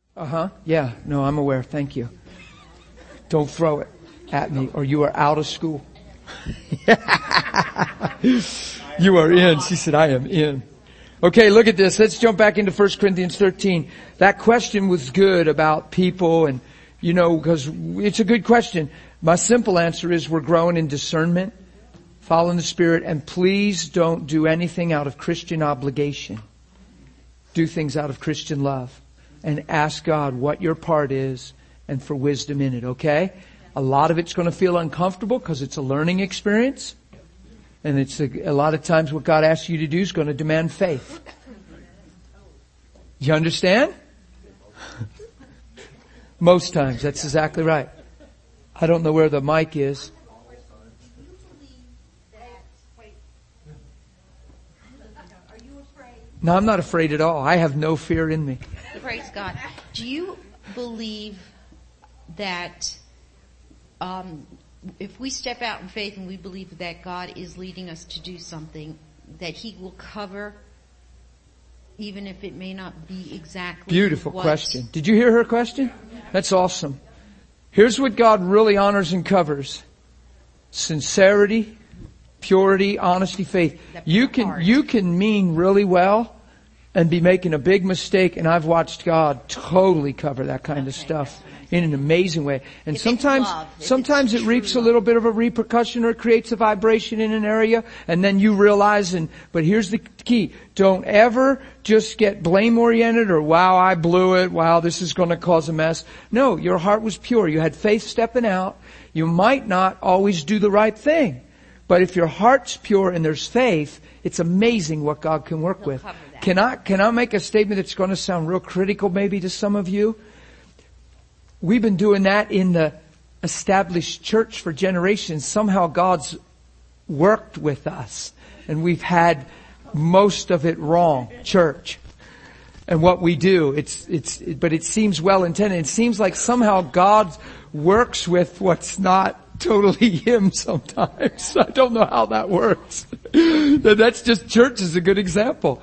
Yeah. No, I'm aware. Thank you. Don't throw it at me or you are out of school. You are in. She said, I am in. Okay, look at this. Let's jump back into 1 Corinthians 13. That question was good about people and, because it's a good question. My simple answer is we're growing in discernment, following the Spirit, and please don't do anything out of Christian obligation. Do things out of Christian love. And ask God what your part is and for wisdom in it, okay? A lot of it's going to feel uncomfortable because it's a learning experience. And it's a lot of times what God asks you to do is going to demand faith. You understand? Most times, that's exactly right. I don't know where the mic is. No, I'm not afraid at all. I have no fear in me. Praise God. Do you believe that if we step out in faith and we believe that God is leading us to do something, that He will cover, even if it may not be exactly Beautiful question. Did you hear her question? That's awesome. Here's what God really honors and covers. Sincerity, purity, honesty, faith. You can mean really well and be making a big mistake, and I've watched God totally cover that kind of stuff in an amazing way. And sometimes it reaps a little bit of a repercussion or creates a vibration in an area, and then you realize, but here's the key. Don't ever just get blame oriented or, wow, I blew it. Wow, this is going to cause a mess. No, your heart was pure. You had faith stepping out. You might not always do the right thing. But if your heart's pure and there's faith, it's amazing what God can work with. Can I make a statement that's going to sound real critical maybe to some of you? We've been doing that in the established church for generations. Somehow God's worked with us and we've had most of it wrong, church. And what we do, but it seems well intended. It seems like somehow God works with what's not totally Him sometimes. I don't know how that works. That's just, church is a good example.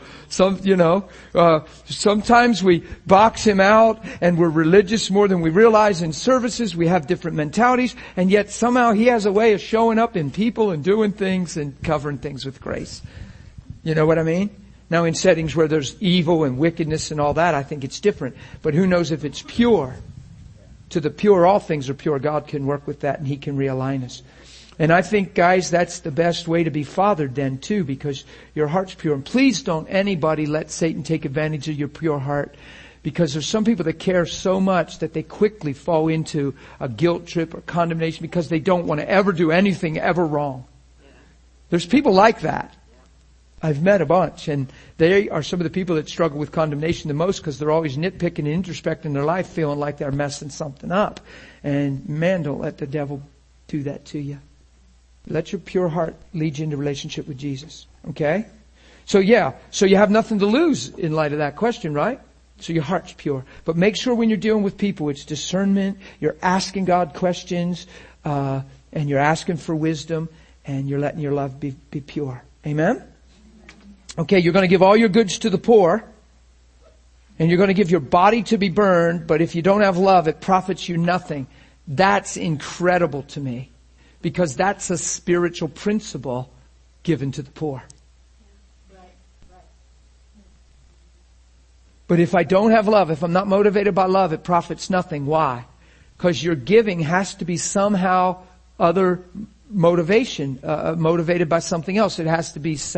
Sometimes we box Him out and we're religious more than we realize in services. We have different mentalities, and yet somehow He has a way of showing up in people and doing things and covering things with grace. You know what I mean? Now in settings where there's evil and wickedness and all that, I think it's different. But who knows if it's pure? To the pure, all things are pure. God can work with that and He can realign us. And I think, guys, that's the best way to be fathered then too, because your heart's pure. And please don't anybody let Satan take advantage of your pure heart, because there's some people that care so much that they quickly fall into a guilt trip or condemnation because they don't want to ever do anything ever wrong. There's people like that. I've met a bunch, and they are some of the people that struggle with condemnation the most because they're always nitpicking and introspecting their life, feeling like they're messing something up. And man, don't let the devil do that to you. Let your pure heart lead you into relationship with Jesus. Okay? So you have nothing to lose in light of that question, right? So your heart's pure. But make sure when you're dealing with people, it's discernment, you're asking God questions, and you're asking for wisdom, and you're letting your love be pure. Amen? Okay, you're going to give all your goods to the poor, and you're going to give your body to be burned, but if you don't have love, it profits you nothing. That's incredible to me, because that's a spiritual principle given to the poor. But if I don't have love, if I'm not motivated by love, it profits nothing. Why? Because your giving has to be somehow other motivation, motivated by something else. It has to be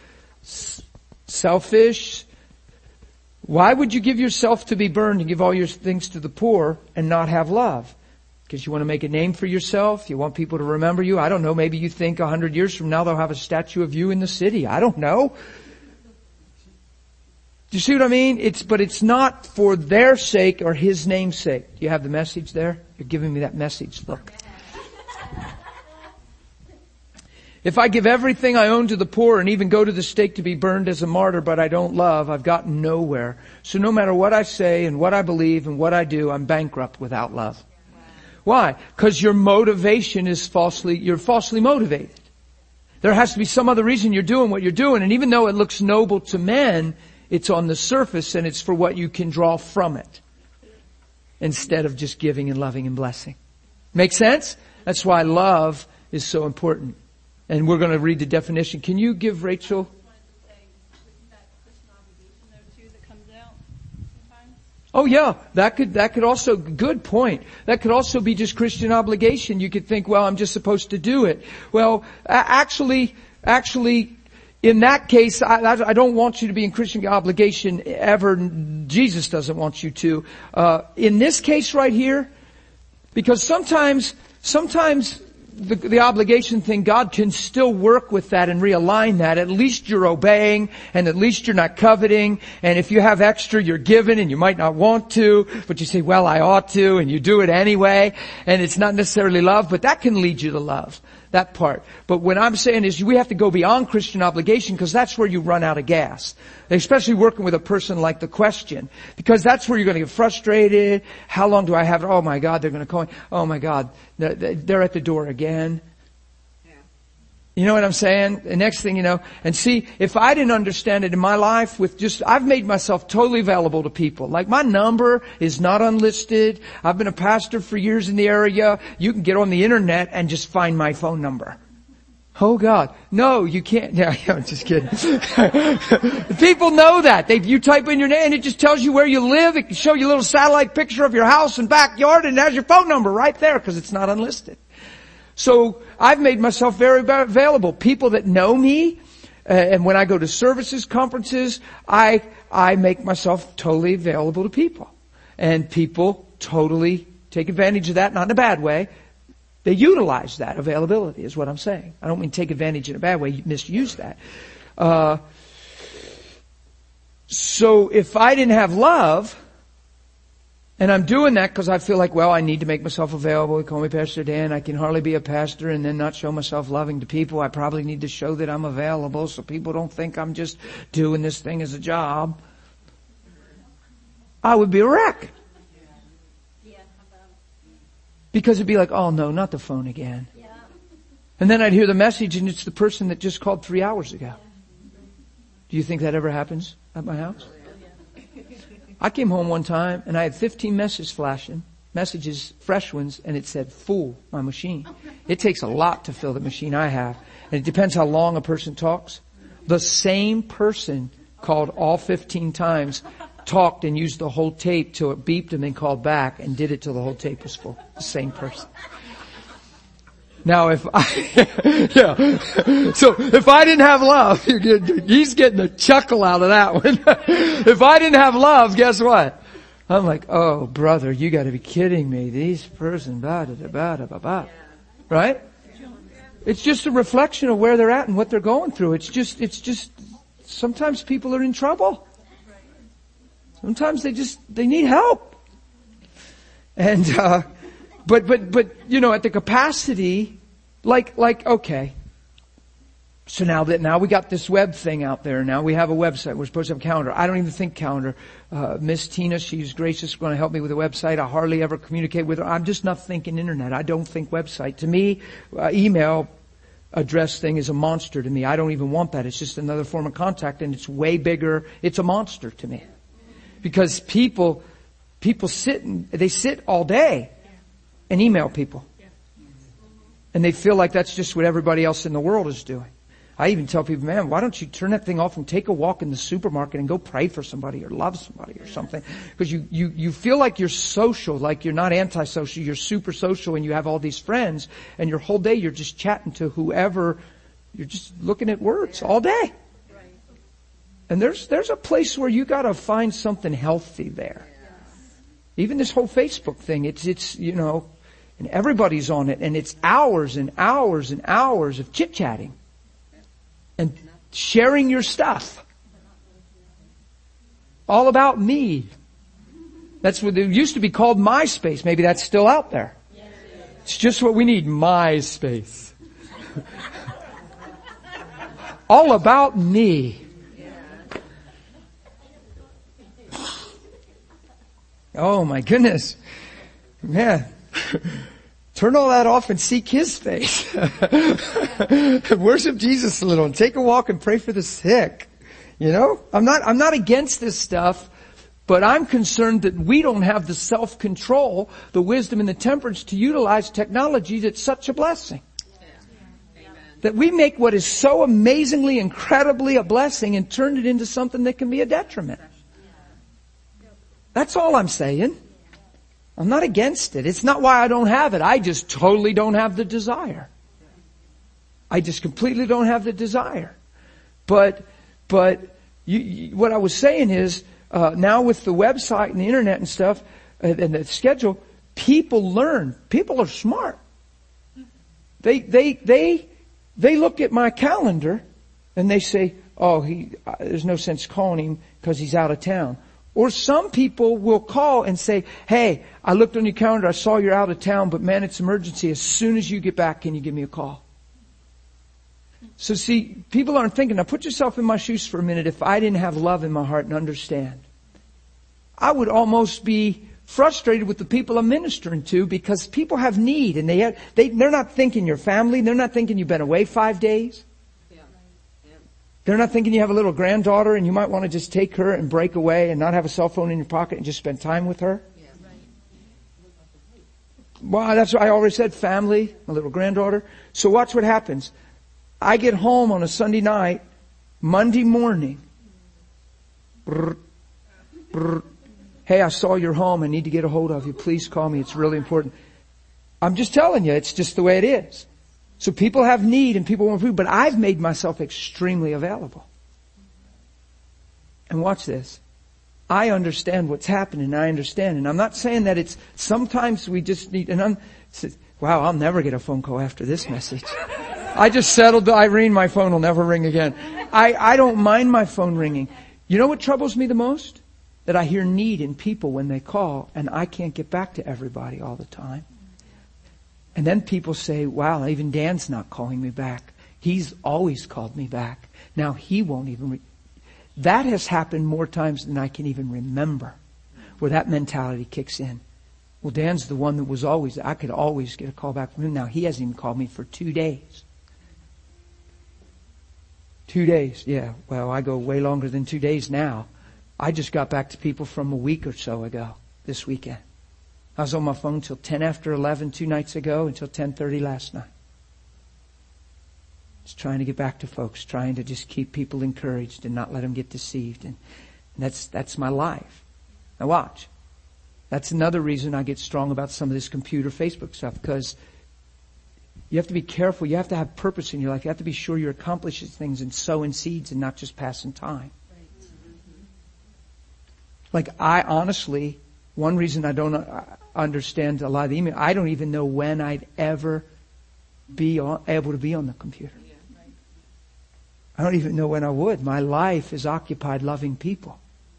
selfish. Why would you give yourself to be burned and give all your things to the poor and not have love? Because you want to make a name for yourself? You want people to remember you? I don't know. Maybe you think 100 years from now they'll have a statue of you in the city. I don't know. Do you see what I mean? But it's not for their sake or His name's sake. Do you have the message there? You're giving me that message. Look. If I give everything I own to the poor and even go to the stake to be burned as a martyr, but I don't love, I've gotten nowhere. So no matter what I say and what I believe and what I do, I'm bankrupt without love. Why? Because your motivation is you're falsely motivated. There has to be some other reason you're doing what you're doing. And even though it looks noble to men, it's on the surface and it's for what you can draw from it. instead of just giving and loving and blessing. Make sense? That's why love is so important. And we're going to read the definition. Can you give Rachel? Oh yeah, that could also, good point. That could also be just Christian obligation. You could think, well, I'm just supposed to do it. Well, actually, in that case, I don't want you to be in Christian obligation ever. Jesus doesn't want you to. In this case right here, because sometimes the obligation thing, God can still work with that and realign that. At least you're obeying, and at least you're not coveting. And if you have extra, you're giving, and you might not want to, but you say, well, I ought to, and you do it anyway. And it's not necessarily love, but that can lead you to love. That part. But what I'm saying is we have to go beyond Christian obligation, because that's where you run out of gas. Especially working with a person like the question. Because that's where you're going to get frustrated. How long do I have it? Oh my God, they're going to call me. Oh my God, they're at the door again. You know what I'm saying? The next thing you know, and see, if I didn't understand it in my life I've made myself totally available to people. Like my number is not unlisted. I've been a pastor for years in the area. You can get on the internet and just find my phone number. Oh God. No, you can't. Yeah, I'm just kidding. People know that. You type in your name and it just tells you where you live. It can show you a little satellite picture of your house and backyard, and it has your phone number right there because it's not unlisted. So I've made myself very available. People that know me, and when I go to services, conferences, I make myself totally available to people. And people totally take advantage of that, not in a bad way. They utilize that availability is what I'm saying. I don't mean take advantage in a bad way, misuse that. So if I didn't have love, and I'm doing that because I feel like, well, I need to make myself available. They call me Pastor Dan. I can hardly be a pastor and then not show myself loving to people. I probably need to show that I'm available so people don't think I'm just doing this thing as a job. I would be a wreck. Because it'd be like, oh no, not the phone again. And then I'd hear the message and it's the person that just called 3 hours ago. Do you think that ever happens at my house? I came home one time and I had 15 messages flashing, fresh ones, and it said, full, my machine. It takes a lot to fill the machine I have. And it depends how long a person talks. The same person called all 15 times, talked and used the whole tape till it beeped and then called back and did it till the whole tape was full. The same person. Now if so if I didn't have love, he's getting a chuckle out of that one. If I didn't have love, guess what? I'm like, oh brother, you gotta be kidding me. These person, right? It's just a reflection of where they're at and what they're going through. It's just, sometimes people are in trouble. Sometimes they need help. And, but, at the capacity, like, okay. So now we got this web thing out there. Now we have a website. We're supposed to have a calendar. I don't even think calendar. Miss Tina, she's gracious, going to help me with the website. I hardly ever communicate with her. I'm just not thinking internet. I don't think website. To me, email address thing is a monster to me. I don't even want that. It's just another form of contact, and it's way bigger. It's a monster to me. Because people sit all day and email people. And they feel like that's just what everybody else in the world is doing. I even tell people, man, why don't you turn that thing off and take a walk in the supermarket and go pray for somebody or love somebody or something? Because you feel like you're social, like you're not antisocial, you're super social and you have all these friends, and your whole day you're just chatting to whoever, you're just looking at words all day. And there's a place where you gotta find something healthy there. Even this whole Facebook thing, it's and everybody's on it, and it's hours and hours and hours of chit-chatting and sharing your stuff. All about me. That's what it used to be called MySpace. Maybe that's still out there. It's just what we need, MySpace. All about me. Oh my goodness. Man. Turn all that off and seek His face. Worship Jesus a little and take a walk and pray for the sick. I'm not against this stuff, But I'm concerned that we don't have the self-control, the wisdom and the temperance to utilize technology that's such a blessing. That we make what is so amazingly, incredibly a blessing and turn it into something that can be a detriment. That's all I'm saying. I'm not against it. It's not why I don't have it. I just totally don't have the desire. I just completely don't have the desire. But what I was saying is, now with the website and the internet and stuff, and the schedule, people learn. People are smart. They look at my calendar and they say, oh, there's no sense calling him because he's out of town. Or some people will call and say, hey, I looked on your calendar, I saw you're out of town, but man, it's emergency. As soon as you get back, can you give me a call? So see, people aren't thinking. Now put yourself in my shoes for a minute. If I didn't have love in my heart and understand, I would almost be frustrated with the people I'm ministering to, because people have need and they're not thinking your family. They're not thinking you've been away 5 days. They're not thinking you have a little granddaughter and you might want to just take her and break away and not have a cell phone in your pocket and just spend time with her. Well, that's what I already said, family, my little granddaughter. So watch what happens. I get home on a Sunday night, Monday morning. Hey, I saw you're home. I need to get a hold of you. Please call me. It's really important. I'm just telling you, it's just the way it is. So people have need and people want food, but I've made myself extremely available. And watch this. I understand what's happening. I understand. And I'm not saying that it's, sometimes we just need, wow, I'll never get a phone call after this message. I just settled to Irene, my phone will never ring again. I don't mind my phone ringing. You know what troubles me the most? That I hear need in people when they call and I can't get back to everybody all the time. And then people say, wow, even Dan's not calling me back. He's always called me back. Now he won't even. That has happened more times than I can even remember, where that mentality kicks in. Well, Dan's the one that was always, I could always get a call back from him. Now he hasn't even called me for 2 days. 2 days, yeah. Well, I go way longer than 2 days now. I just got back to people from a week or so ago, this weekend. I was on my phone till 10 after 11 2 nights ago until 10:30 last night. Just trying to get back to folks, trying to just keep people encouraged and not let them get deceived. And that's my life. Now watch. That's another reason I get strong about some of this computer Facebook stuff, because you have to be careful. You have to have purpose in your life. You have to be sure you're accomplishing things and sowing seeds and not just passing time. Like I honestly, one reason I don't understand a lot of the email, I don't even know when I'd ever be able to be on the computer. I don't even know when I would. My life is occupied loving people.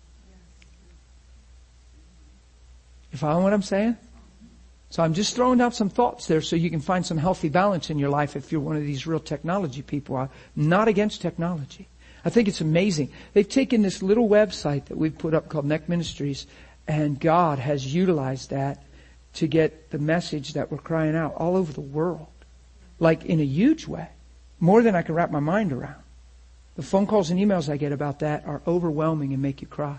You follow what I'm saying? So I'm just throwing out some thoughts there so you can find some healthy balance in your life if you're one of these real technology people. I'm not against technology. I think it's amazing. They've taken this little website that we've put up called Neck Ministries, and God has utilized that to get the message that we're crying out all over the world. Like in a huge way. More than I can wrap my mind around. The phone calls and emails I get about that are overwhelming and make you cry.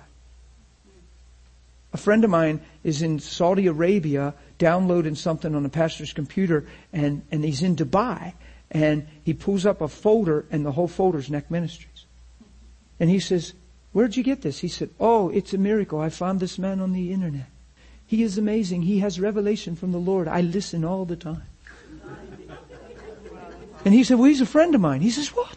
A friend of mine is in Saudi Arabia downloading something on a pastor's computer, and he's in Dubai, and he pulls up a folder and the whole folder's Neck Ministries. And he says, where'd you get this? He said, oh, it's a miracle. I found this man on the internet. He is amazing. He has revelation from the Lord. I listen all the time. And he said, well, he's a friend of mine. He says, what?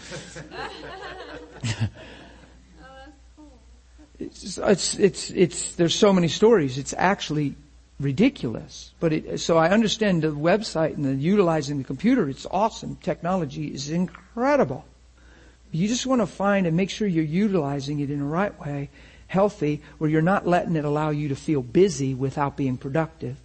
There's so many stories. It's actually ridiculous. But so I understand the website and the utilizing the computer. It's awesome. Technology is incredible. You just want to find and make sure you're utilizing it in the right way, healthy, where you're not letting it allow you to feel busy without being productive.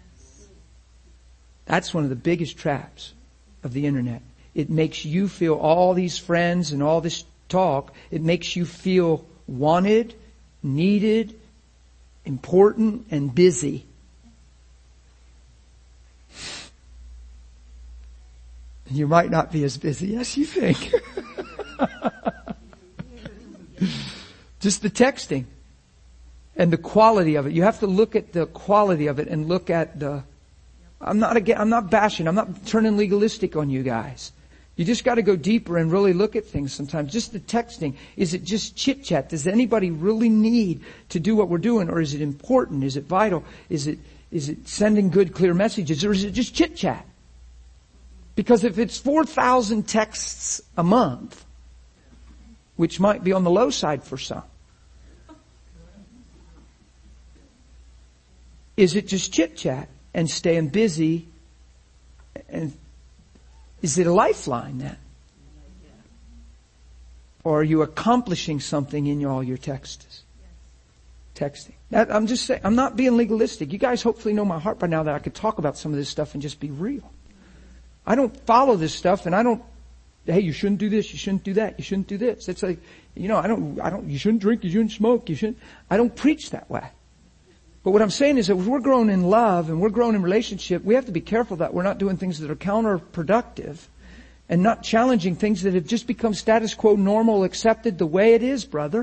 That's one of the biggest traps of the internet. It makes you feel all these friends and all this talk. It makes you feel wanted, needed, important, and busy. And you might not be as busy as you think. Just the texting. And the quality of it. You have to look at the quality of it and look at I'm not bashing, I'm not turning legalistic on you guys. You just got to go deeper and really look at things sometimes. Just the texting. Is it just chit chat? Does anybody really need to do what we're doing? Or is it important? Is it vital? Is it sending good, clear messages? Or is it just chit chat? Because if it's 4,000 texts a month, which might be on the low side for some, is it just chit chat and staying busy? And is it a lifeline then? Or are you accomplishing something in all your texts? Texting. I'm just saying, I'm not being legalistic. You guys hopefully know my heart by now that I could talk about some of this stuff and just be real. I don't follow this stuff and hey, you shouldn't do this, you shouldn't do that, you shouldn't do this. It's like, you shouldn't drink, you shouldn't smoke, I don't preach that way. But what I'm saying is that if we're growing in love and we're growing in relationship, we have to be careful that we're not doing things that are counterproductive and not challenging things that have just become status quo, normal, accepted the way it is, brother.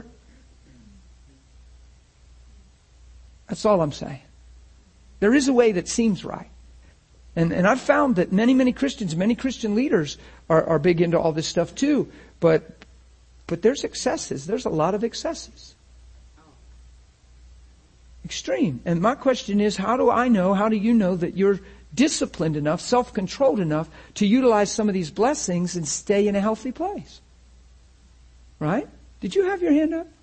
That's all I'm saying. There is a way that seems right. And I've found that many Christians, many Christian leaders are big into all this stuff too. But there's excesses. There's a lot of excesses. Extreme. And my question is, how do you know that you're disciplined enough, self-controlled enough to utilize some of these blessings and stay in a healthy place? Right? Did you have your hand up?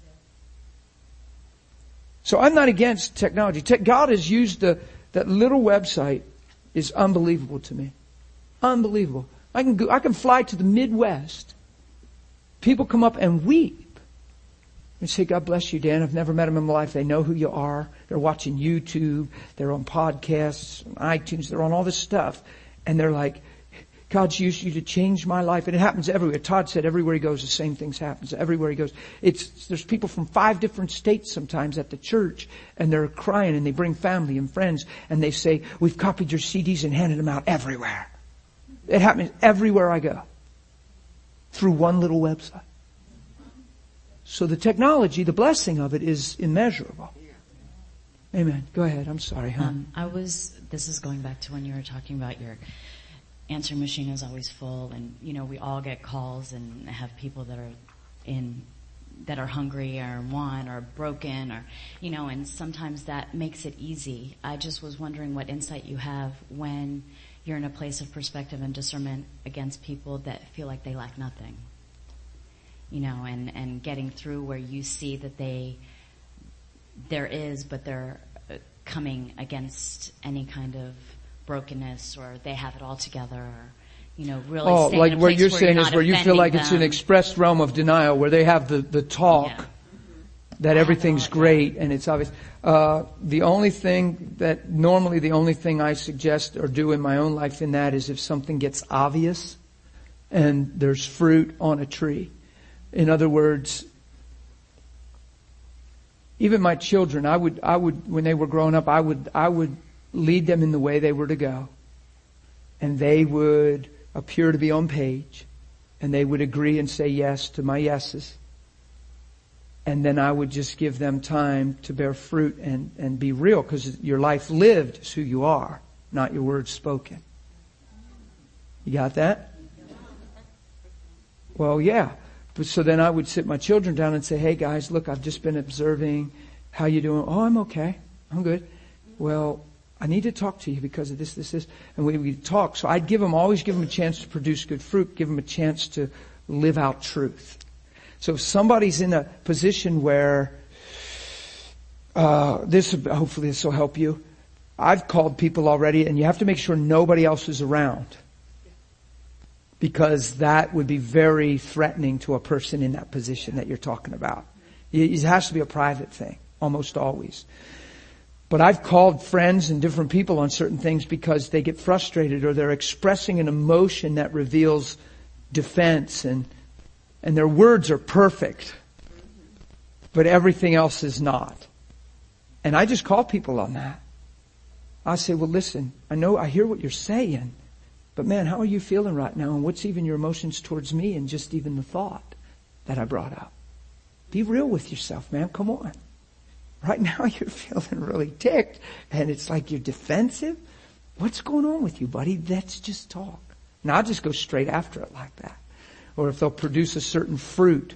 So I'm not against technology. God has used that little website is unbelievable to me. Unbelievable. I can fly to the Midwest. People come up and weep. And say, God bless you, Dan. I've never met them in my life. They know who you are. They're watching YouTube. They're on podcasts, on iTunes. They're on all this stuff. And they're like, God's used you to change my life. And it happens everywhere. Todd said everywhere he goes, the same things happen. Everywhere he goes. There's people from 5 different states sometimes at the church. And they're crying and they bring family and friends. And they say, we've copied your CDs and handed them out everywhere. It happens everywhere I go. Through one little website. So the technology, the blessing of it is immeasurable. Amen. Go ahead. I'm sorry, hon. This is going back to when you were talking about your answering machine is always full, and we all get calls and have people that are hungry or want or broken or and sometimes that makes it easy. I just was wondering what insight you have when you're in a place of perspective and discernment against people that feel like they lack nothing. And getting through where you see that but they're coming against any kind of brokenness, or they have it all together, or, really like what you're saying is where you feel like it's an expressed realm of denial, where they have the talk that everything's great and it's obvious. The only thing I suggest or do in my own life in that is if something gets obvious and there's fruit on a tree. In other words, even my children, I would, when they were growing up, I would lead them in the way they were to go. And they would appear to be on page. And they would agree and say yes to my yeses. And then I would just give them time to bear fruit and be real, because your life lived is who you are, not your words spoken. You got that? Well, yeah. So then I would sit my children down and say, hey guys, look, I've just been observing. How you doing? Oh, I'm okay. I'm good. Well, I need to talk to you because of this. And we talk. So I'd always give them a chance to produce good fruit, give them a chance to live out truth. So if somebody's in a position where, hopefully this will help you. I've called people already, and you have to make sure nobody else is around. Because that would be very threatening to a person in that position that you're talking about. It has to be a private thing, almost always. But I've called friends and different people on certain things because they get frustrated or they're expressing an emotion that reveals defense, and their words are perfect, but everything else is not. And I just call people on that. I say, well, listen, I hear what you're saying. But man, how are you feeling right now? And what's even your emotions towards me and just even the thought that I brought up? Be real with yourself, man. Come on. right now you're feeling really ticked and it's like you're defensive. What's going on with you, buddy? Let's just talk. And I'll just go straight after it like that. Or if they'll produce a certain fruit,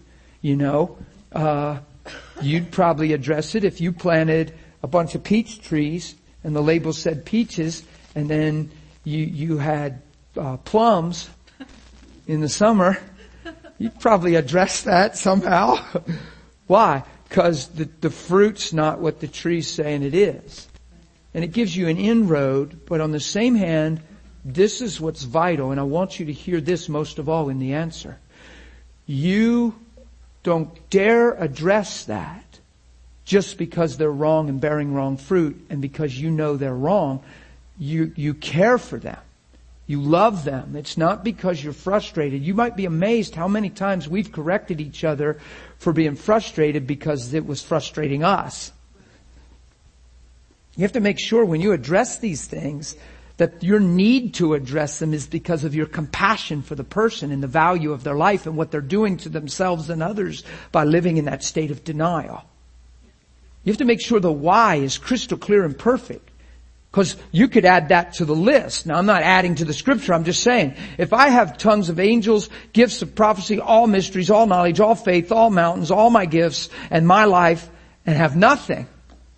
you'd probably address it if you planted a bunch of peach trees and the label said peaches, and then you had plums in the summer. You'd probably address that somehow. Why? Because the fruit's not what the tree's saying it is. And it gives you an inroad, but on the same hand, this is what's vital, and I want you to hear this most of all in the answer. You don't dare address that just because they're wrong and bearing wrong fruit, and because you know they're wrong. You care for them. You love them. It's not because you're frustrated. You might be amazed how many times we've corrected each other for being frustrated because it was frustrating us. You have to make sure when you address these things that your need to address them is because of your compassion for the person and the value of their life and what they're doing to themselves and others by living in that state of denial. You have to make sure the why is crystal clear and perfect. Because you could add that to the list. Now, I'm not adding to the scripture. I'm just saying, if I have tongues of angels, gifts of prophecy, all mysteries, all knowledge, all faith, all mountains, all my gifts, and my life, and have nothing.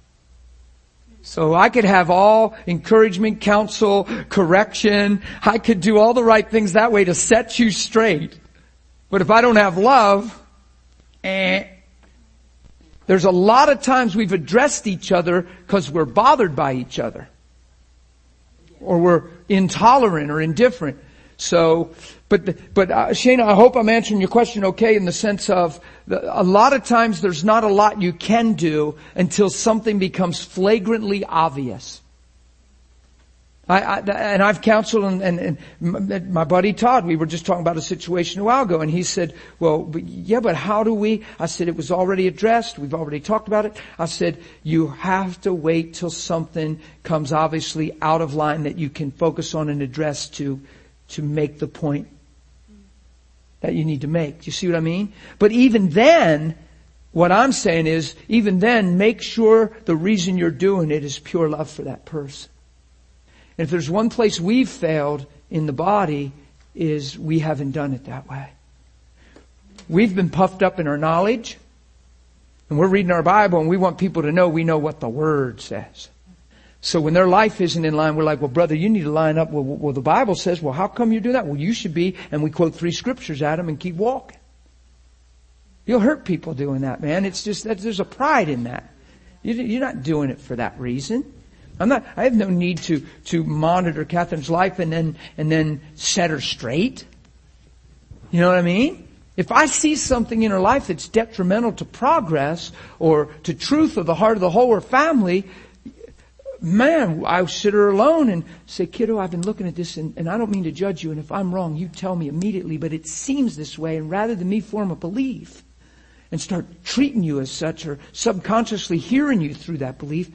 So I could have all encouragement, counsel, correction. I could do all the right things that way to set you straight. But if I don't have love, there's a lot of times we've addressed each other because we're bothered by each other. Or we're intolerant or indifferent. So, but Shana, I hope I'm answering your question okay, in the sense of a lot of times there's not a lot you can do until something becomes flagrantly obvious. And I've counseled, and my buddy Todd, we were just talking about a situation a while ago, and he said, but how do we? I said, it was already addressed. We've already talked about it. I said, you have to wait till something comes obviously out of line that you can focus on and address to make the point that you need to make. Do you see what I mean? But even then, what I'm saying is, even then, make sure the reason you're doing it is pure love for that person. And if there's one place we've failed in the body, is we haven't done it that way. We've been puffed up in our knowledge, and we're reading our Bible, and we want people to know we know what the Word says. So when their life isn't in line, we're like, well, brother, you need to line up. Well, the Bible says, well, how come you do that? Well, you should be. And we quote 3 scriptures at them and keep walking. You'll hurt people doing that, man. It's just that there's a pride in that. You're not doing it for that reason. I have no need to monitor Catherine's life and then set her straight. You know what I mean? If I see something in her life that's detrimental to progress or to truth of the heart of the whole or family, man, I sit her alone and say, kiddo, I've been looking at this and I don't mean to judge you, and if I'm wrong, you tell me immediately, but it seems this way, and rather than me form a belief and start treating you as such or subconsciously hearing you through that belief,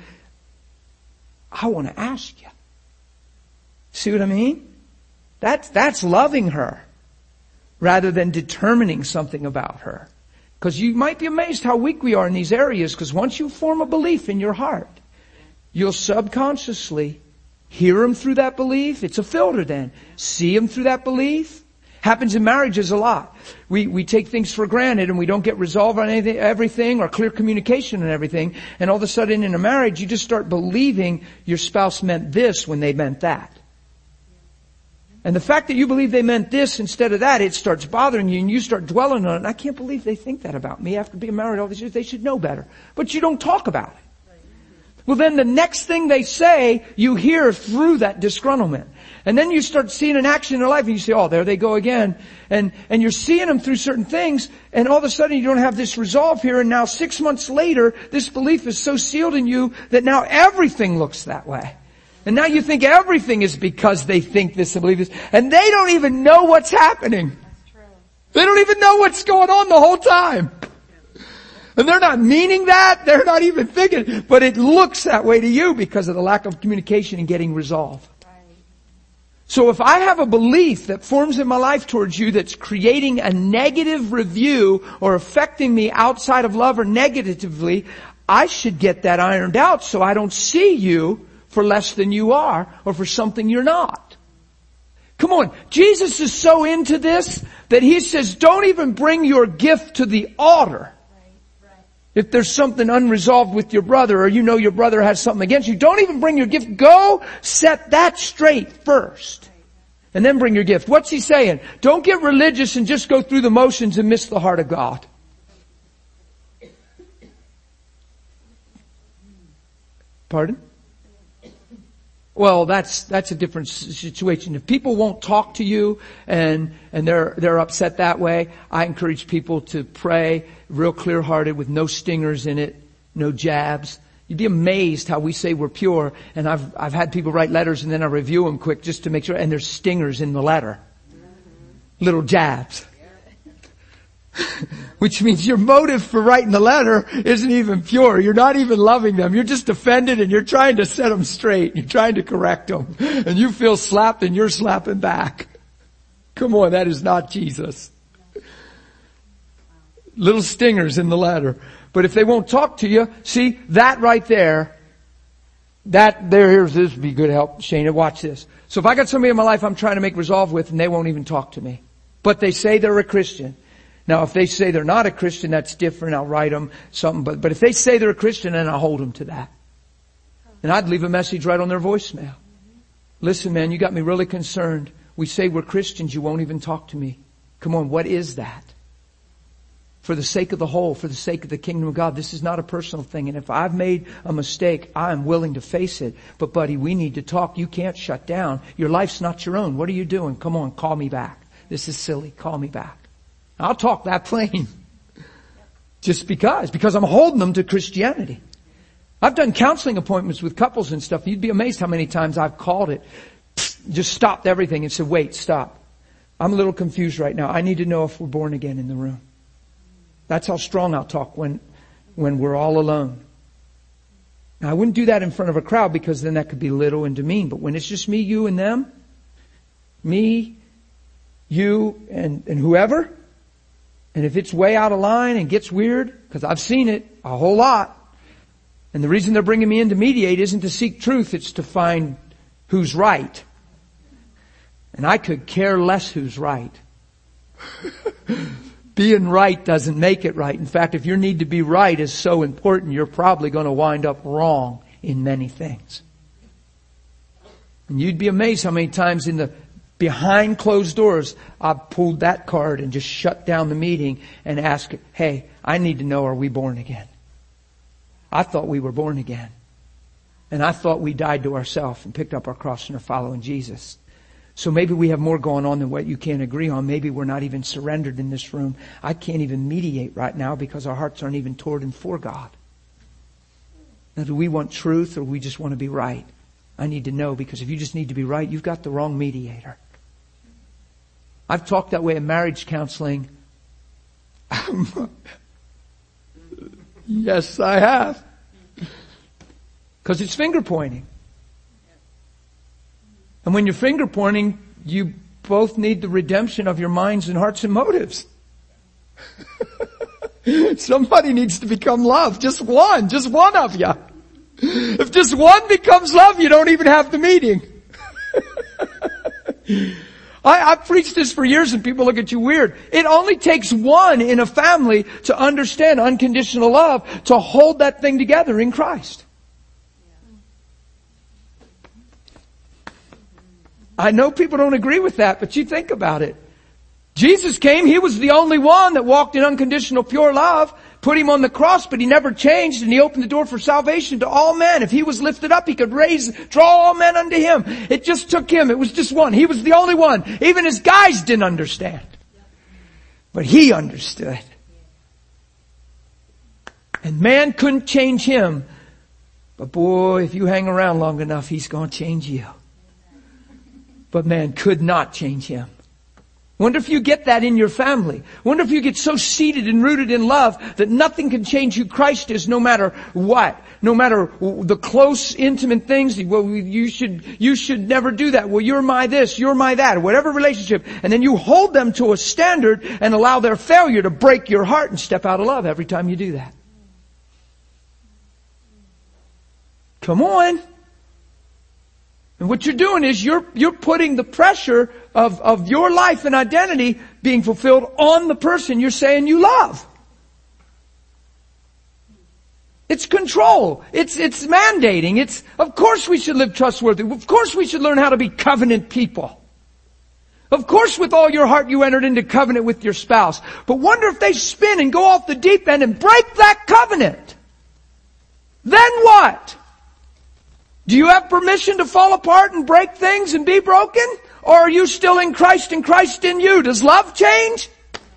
I want to ask you. See what I mean? That's loving her rather than determining something about her. Because you might be amazed how weak we are in these areas, because once you form a belief in your heart, you'll subconsciously hear them through that belief. It's a filter then. See them through that belief. Happens in marriages a lot. We take things for granted and we don't get resolve on everything or clear communication and everything. And all of a sudden in a marriage, you just start believing your spouse meant this when they meant that. And the fact that you believe they meant this instead of that, it starts bothering you and you start dwelling on it. And I can't believe they think that about me after being married all these years. They should know better. But you don't talk about it. Well, then the next thing they say, you hear through that disgruntlement. And then you start seeing an action in their life and you say, oh, there they go again. And you're seeing them through certain things, and all of a sudden you don't have this resolve here, and now 6 months later, this belief is so sealed in you that now everything looks that way. And now you think everything is because they think this and believe this, and they don't even know what's happening. That's true. They don't even know what's going on the whole time. And they're not meaning that. They're not even thinking. But it looks that way to you because of the lack of communication and getting resolve. So if I have a belief that forms in my life towards you that's creating a negative review or affecting me outside of love or negatively, I should get that ironed out so I don't see you for less than you are or for something you're not. Come on. Jesus is so into this that He says, don't even bring your gift to the altar. If there's something unresolved with your brother, or you know your brother has something against you, don't even bring your gift. Go set that straight first. And then bring your gift. What's He saying? Don't get religious and just go through the motions and miss the heart of God. Pardon? Well, that's a different situation. If people won't talk to you and they're upset that way, I encourage people to pray real clear-hearted with no stingers in it, no jabs. You'd be amazed how we say we're pure. And I've had people write letters and then I review them quick just to make sure. And there's stingers in the letter. Little jabs. Which means your motive for writing the letter isn't even pure. You're not even loving them. You're just offended and you're trying to set them straight. You're trying to correct them. And you feel slapped and you're slapping back. Come on, that is not Jesus. Little stingers in the letter. But if they won't talk to you, see, that right there, here's this would be good help, Shana. Watch this. So if I got somebody in my life I'm trying to make resolve with and they won't even talk to me, but they say they're a Christian. Now, if they say they're not a Christian, that's different. I'll write them something. But if they say they're a Christian, then I'll hold them to that. And I'd leave a message right on their voicemail. Listen, man, you got me really concerned. We say we're Christians. You won't even talk to me. Come on, what is that? For the sake of the whole, for the sake of the kingdom of God, this is not a personal thing. And if I've made a mistake, I am willing to face it. But buddy, we need to talk. You can't shut down. Your life's not your own. What are you doing? Come on, call me back. This is silly. Call me back. I'll talk that plain. Just because I'm holding them to Christianity. I've done counseling appointments with couples and stuff. You'd be amazed how many times I've called it. Just stopped everything and said, wait, stop. I'm a little confused right now. I need to know if we're born again in the room. That's how strong I'll talk when we're all alone. Now, I wouldn't do that in front of a crowd because then that could be little and demean. But when it's just me, you, and them, me, you, and whoever, and if it's way out of line and gets weird, because I've seen it a whole lot, and the reason they're bringing me in to mediate isn't to seek truth, it's to find who's right. And I could care less who's right. Being right doesn't make it right. In fact, if your need to be right is so important, you're probably going to wind up wrong in many things. And you'd be amazed how many times behind closed doors, I've pulled that card and just shut down the meeting and asked, hey, I need to know, are we born again? I thought we were born again. And I thought we died to ourselves and picked up our cross and are following Jesus. So maybe we have more going on than what you can't agree on. Maybe we're not even surrendered in this room. I can't even mediate right now because our hearts aren't even toward and for God. Now, do we want truth or we just want to be right? I need to know, because if you just need to be right, you've got the wrong mediator. I've talked that way in marriage counseling. Yes, I have. Because it's finger pointing. And when you're finger pointing, you both need the redemption of your minds and hearts and motives. Somebody needs to become love. Just one of you. If just one becomes love, you don't even have the meeting. I've preached this for years and people look at you weird. It only takes one in a family to understand unconditional love, to hold that thing together in Christ. I know people don't agree with that, but you think about it. Jesus came, He was the only one that walked in unconditional pure love, put Him on the cross, but He never changed, and He opened the door for salvation to all men. If He was lifted up, He could draw all men unto Him. It just took Him. It was just one. He was the only one. Even His guys didn't understand. But He understood. And man couldn't change Him. But boy, if you hang around long enough, He's going to change you. But man could not change Him. Wonder if you get that in your family. Wonder if you get so seated and rooted in love that nothing can change who Christ is, no matter what. No matter the close, intimate things. Well, you should never do that. Well, you're my this, you're my that, whatever relationship. And then you hold them to a standard and allow their failure to break your heart and step out of love every time you do that. Come on. And what you're doing is you're putting the pressure of your life and identity being fulfilled on the person you're saying you love. It's control. It's mandating. Of course we should live trustworthy. Of course we should learn how to be covenant people. Of course with all your heart you entered into covenant with your spouse. But wonder if they spin and go off the deep end and break that covenant. Then what? Do you have permission to fall apart and break things and be broken? Or are you still in Christ and Christ in you? Does love change?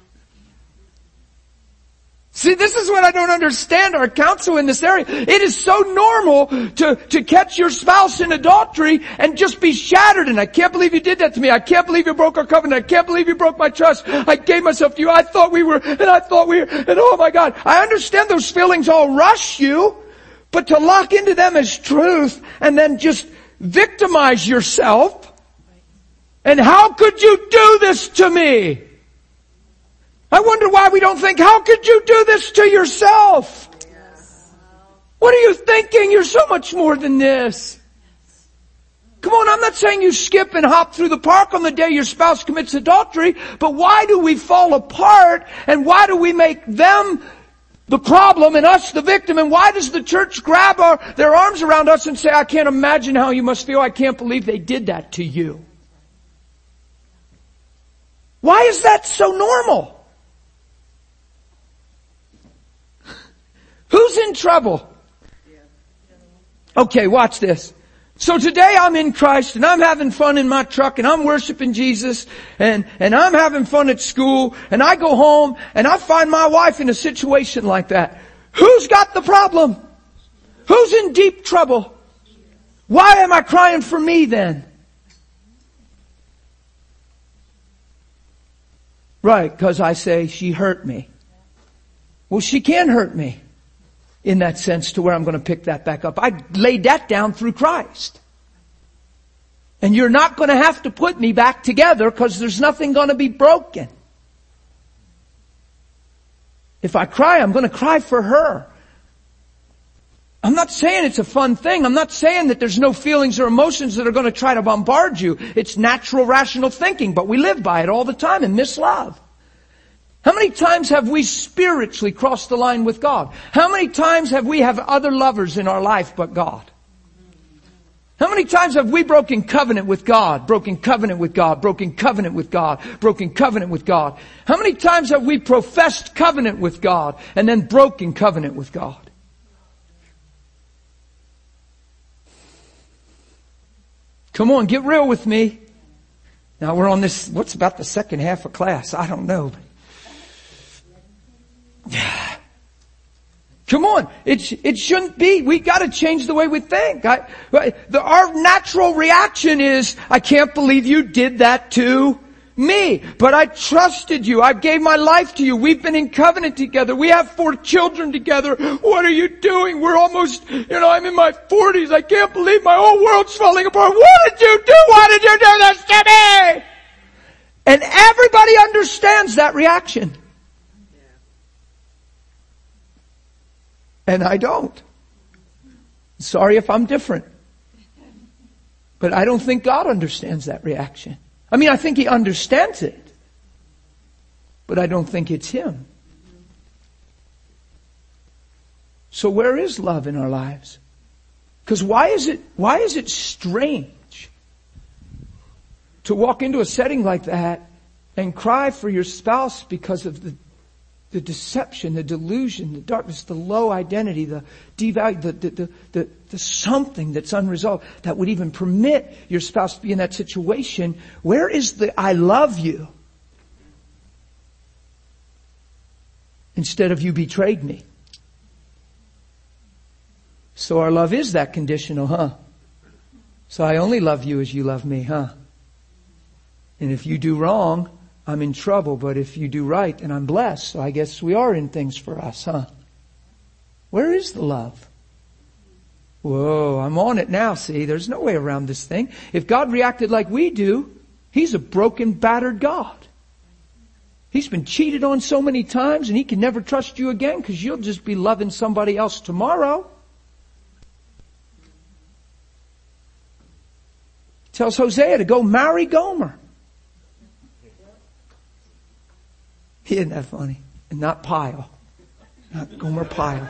See, this is what I don't understand our counsel in this area. It is so normal to catch your spouse in adultery and just be shattered. And I can't believe you did that to me. I can't believe you broke our covenant. I can't believe you broke my trust. I gave myself to you. I thought we were, and oh my God. I understand those feelings all rush you, but to lock into them as truth and then just victimize yourself. And how could you do this to me? I wonder why we don't think, how could you do this to yourself? What are you thinking? You're so much more than this. Come on, I'm not saying you skip and hop through the park on the day your spouse commits adultery, but why do we fall apart and why do we make them the problem and us the victim? And why does the church grab their arms around us and say, I can't imagine how you must feel. I can't believe they did that to you. Why is that so normal? Who's in trouble? Okay, watch this. So today I'm in Christ and I'm having fun in my truck and I'm worshiping Jesus and I'm having fun at school and I go home and I find my wife in a situation like that. Who's got the problem? Who's in deep trouble? Why am I crying for me then? Right, because I say she hurt me. Well, she can hurt me. In that sense to where I'm going to pick that back up. I laid that down through Christ. And you're not going to have to put me back together because there's nothing going to be broken. If I cry, I'm going to cry for her. I'm not saying it's a fun thing. I'm not saying that there's no feelings or emotions that are going to try to bombard you. It's natural, rational thinking, but we live by it all the time and miss love. How many times have we spiritually crossed the line with God? How many times have we have other lovers in our life but God? How many times have we broken covenant with God, broken covenant with God, broken covenant with God, broken covenant with God? How many times have we professed covenant with God and then broken covenant with God? Come on, get real with me. Now we're on this, what's about the second half of class? I don't know. Come on, it shouldn't be. We got to change the way we think. Our natural reaction is, I can't believe you did that to me, but I trusted you. I gave my life to you. We've been in covenant together. We have 4 children together. What are you doing? We're almost, I'm in my 40s. I can't believe my whole world's falling apart. What did you do? Why did you do this to me? And everybody understands that reaction. And I don't. Sorry if I'm different. But I don't think God understands that reaction. I mean, I think He understands it. But I don't think it's Him. So where is love in our lives? Because why is it strange to walk into a setting like that and cry for your spouse because of the deception, the delusion, the darkness, the low identity, the devalue, the something that's unresolved that would even permit your spouse to be in that situation? Where is the I love you? Instead of you betrayed me. So our love is that conditional, huh? So I only love you as you love me, huh? And if you do wrong, I'm in trouble, but if you do right, then I'm blessed. So I guess we are in things for us, huh? Where is the love? Whoa, I'm on it now, see? There's no way around this thing. If God reacted like we do, He's a broken, battered God. He's been cheated on so many times and He can never trust you again because you'll just be loving somebody else tomorrow. tells Hosea to go marry Gomer. Isn't that funny? And not Pyle. Not Gomer Pyle.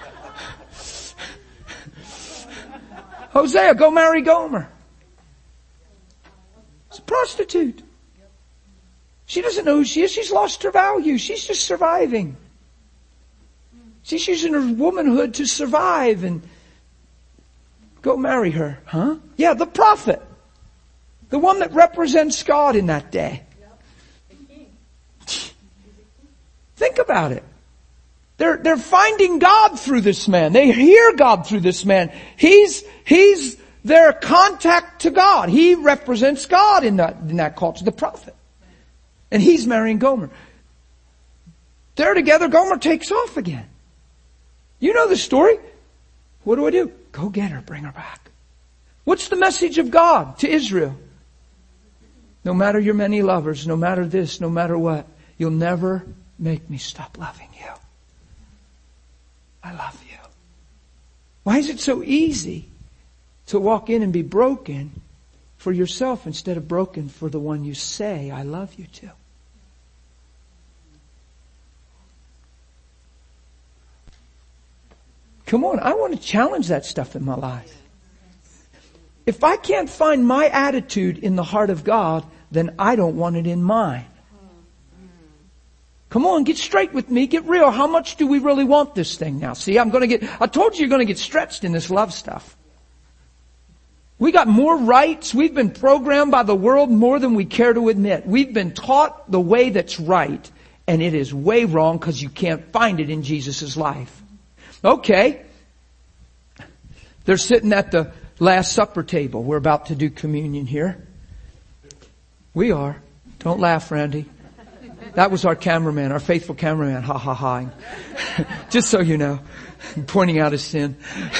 Hosea, go marry Gomer. She's a prostitute. She doesn't know who she is. She's lost her value. She's just surviving. She's using her womanhood to survive, and go marry her. Huh? Yeah, the prophet. The one that represents God in that day. Think about it. They're finding God through this man. They hear God through this man. He's their contact to God. He represents God in that culture, the prophet. And he's marrying Gomer. They're together. Gomer takes off again. You know the story. What do? Go get her. Bring her back. What's the message of God to Israel? No matter your many lovers, no matter this, no matter what, you'll never make me stop loving you. I love you. Why is it so easy to walk in and be broken for yourself instead of broken for the one you say I love you to? Come on, I want to challenge that stuff in my life. If I can't find my attitude in the heart of God, then I don't want it in mine. Come on, get straight with me, get real. How much do we really want this thing now? See, I told you you're going to get stretched in this love stuff. We got more rights. We've been programmed by the world more than we care to admit. We've been taught the way that's right, and it is way wrong because you can't find it in Jesus' life. Okay. They're sitting at the Last Supper table. We're about to do communion here. We are. Don't laugh, Randy. That was our cameraman, our faithful cameraman. Ha ha ha. Just so you know. Pointing out his sin.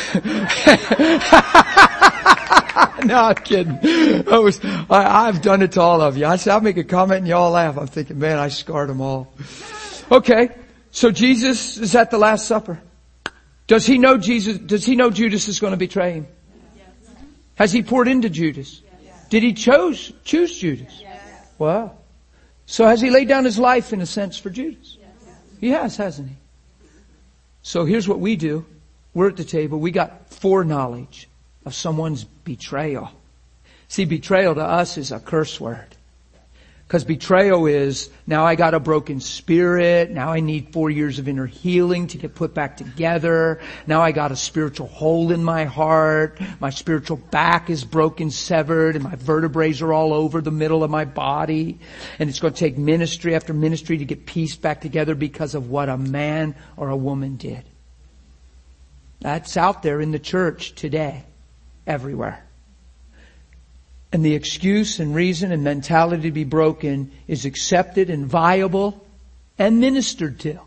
No, I'm kidding. I've done it to all of you. I'll make a comment and y'all laugh. I'm thinking, man, I scarred them all. Okay. So Jesus is at the Last Supper. Does he know Judas is going to betray him? Yes. Has he poured into Judas? Yes. Did he choose Judas? Yes. Wow. So has he laid down his life in a sense for Judas? Yes. He has, hasn't he? So here's what we do. We're at the table. We got foreknowledge of someone's betrayal. See, betrayal to us is a curse word. Because betrayal is, now I got a broken spirit. Now I need 4 years of inner healing to get put back together. Now I got a spiritual hole in my heart. My spiritual back is broken, severed, and my vertebrae are all over the middle of my body. And it's going to take ministry after ministry to get pieced back together because of what a man or a woman did. That's out there in the church today, everywhere. And the excuse and reason and mentality to be broken is accepted and viable and ministered to.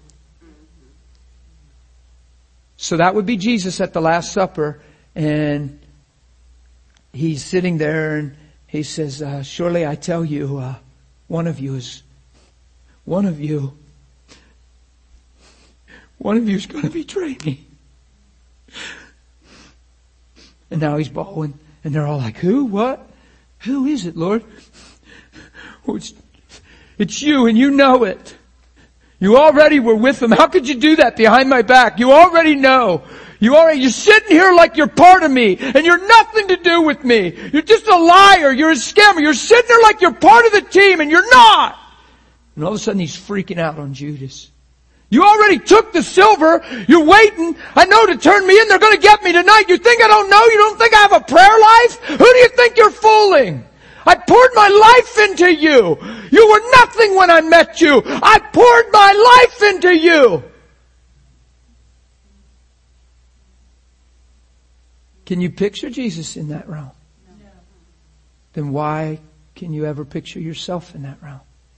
So that would be Jesus at the Last Supper, and he's sitting there and he says, surely I tell you, one of you is going to betray me. And now he's bawling, and they're all like, who? What? Who is it, Lord? Oh, it's you, and you know it. You already were with him. How could you do that behind my back? You already know. You're sitting here like you're part of me, and you're nothing to do with me. You're just a liar. You're a scammer. You're sitting there like you're part of the team, and you're not. And all of a sudden he's freaking out on Judas. You already took the silver. You're waiting, I know, to turn me in. They're going to get me tonight. You think I don't know? You don't think I have a prayer life? Who do you think you're fooling? I poured my life into you. You were nothing when I met you. I poured my life into you. Can you picture Jesus in that realm? No. Then why can you ever picture yourself in that realm?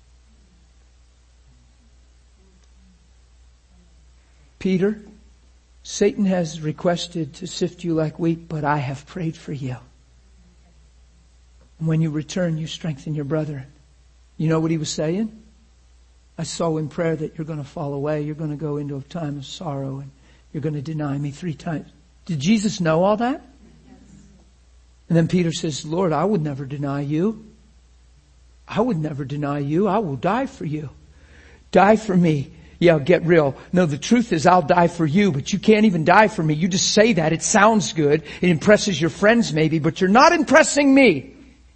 Peter, Satan has requested to sift you like wheat, but I have prayed for you. And when you return, you strengthen your brethren. You know what he was saying? I saw in prayer that you're going to fall away. You're going to go into a time of sorrow, and you're going to deny me 3 times. Did Jesus know all that? And then Peter says, Lord, I would never deny you. I would never deny you. I will die for you. Die for me. Yeah, get real. No, the truth is I'll die for you, but you can't even die for me. You just say that. It sounds good. It impresses your friends maybe, but you're not impressing me.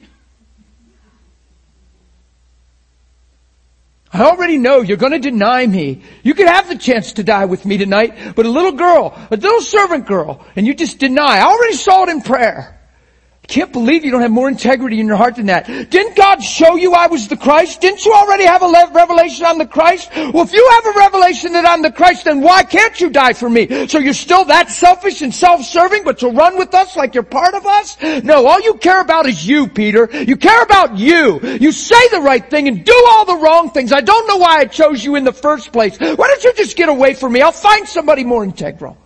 I already know you're going to deny me. You could have the chance to die with me tonight, but a little girl, a little servant girl, and you just deny. I already saw it in prayer. I can't believe you don't have more integrity in your heart than that. Didn't God show you I was the Christ? Didn't you already have a revelation on the Christ? Well, if you have a revelation that I'm the Christ, then why can't you die for me? So you're still that selfish and self-serving, but you'll run with us like you're part of us? No, all you care about is you, Peter. You care about you. You say the right thing and do all the wrong things. I don't know why I chose you in the first place. Why don't you just get away from me? I'll find somebody more integral.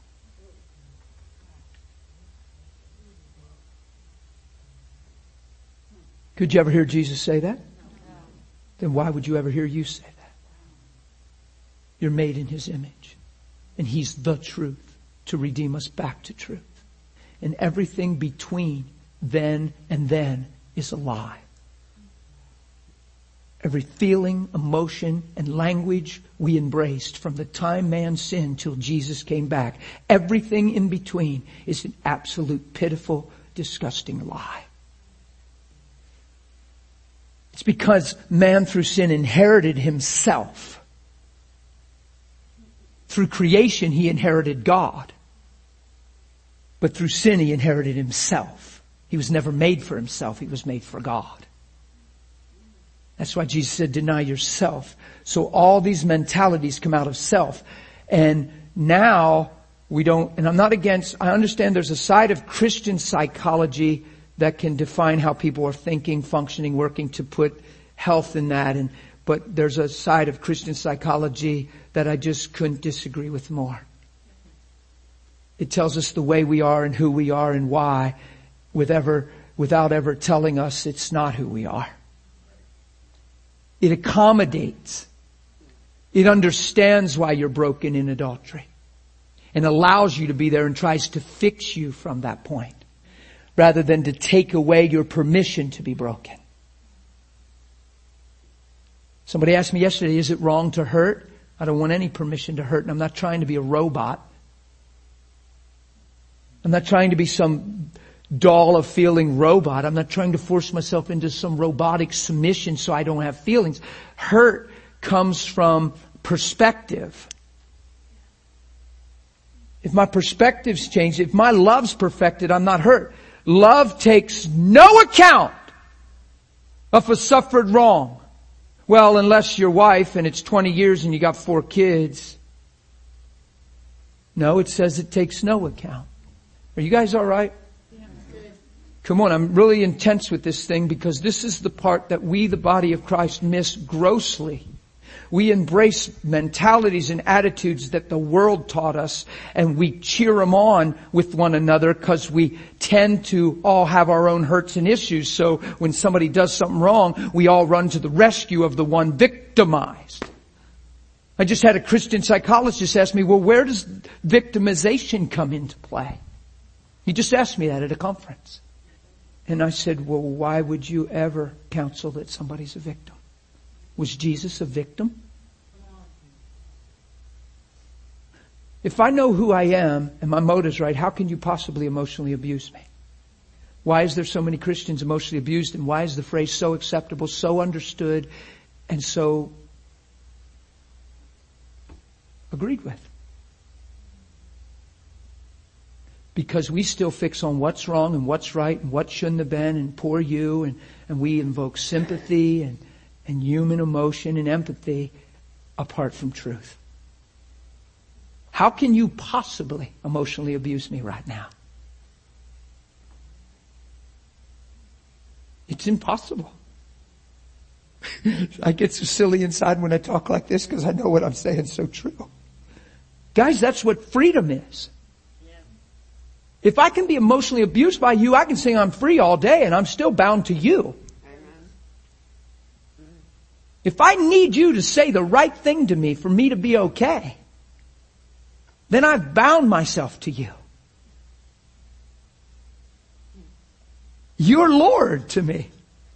Could you ever hear Jesus say that? Then why would you ever hear you say that? You're made in His image. And He's the truth to redeem us back to truth. And everything between then and then is a lie. Every feeling, emotion, and language we embraced from the time man sinned till Jesus came back, everything in between is an absolute pitiful, disgusting lie. It's because man through sin inherited himself. Through creation he inherited God. But through sin he inherited himself. He was never made for himself. He was made for God. That's why Jesus said, deny yourself. So all these mentalities come out of self. And now we don't, and I'm not against, I understand there's a side of Christian psychology that can define how people are thinking, functioning, working, to put health in that. But there's a side of Christian psychology that I just couldn't disagree with more. It tells us the way we are and who we are and why, without ever telling us it's not who we are. It accommodates. It understands why you're broken in adultery and allows you to be there and tries to fix you from that point, rather than to take away your permission to be broken. Somebody asked me yesterday, is it wrong to hurt? I don't want any permission to hurt, and I'm not trying to be a robot. I'm not trying to be some doll of feeling robot. I'm not trying to force myself into some robotic submission so I don't have feelings. Hurt comes from perspective. If my perspective's changed, if my love's perfected, I'm not hurt. Love takes no account of a suffered wrong. Well, unless your wife and it's 20 years and you got 4 kids. No, it says it takes no account. Are you guys all right? Yeah, good. Come on, I'm really intense with this thing because this is the part that we, the body of Christ, miss grossly. We embrace mentalities and attitudes that the world taught us, and we cheer them on with one another because we tend to all have our own hurts and issues. So when somebody does something wrong, we all run to the rescue of the one victimized. I just had a Christian psychologist ask me, well, where does victimization come into play? He just asked me that at a conference. And I said, well, why would you ever counsel that somebody's a victim? Was Jesus a victim? If I know who I am and my motive's right, how can you possibly emotionally abuse me? Why is there so many Christians emotionally abused, and why is the phrase so acceptable, so understood, and so agreed with? Because we still fix on what's wrong and what's right and what shouldn't have been, and poor you, and we invoke sympathy and human emotion and empathy apart from truth. How can you possibly emotionally abuse me right now? It's impossible. I get so silly inside when I talk like this because I know what I'm saying is so true. Guys, that's what freedom is. If I can be emotionally abused by you, I can say I'm free all day and I'm still bound to you. If I need you to say the right thing to me for me to be okay, then I've bound myself to you. You're Lord to me.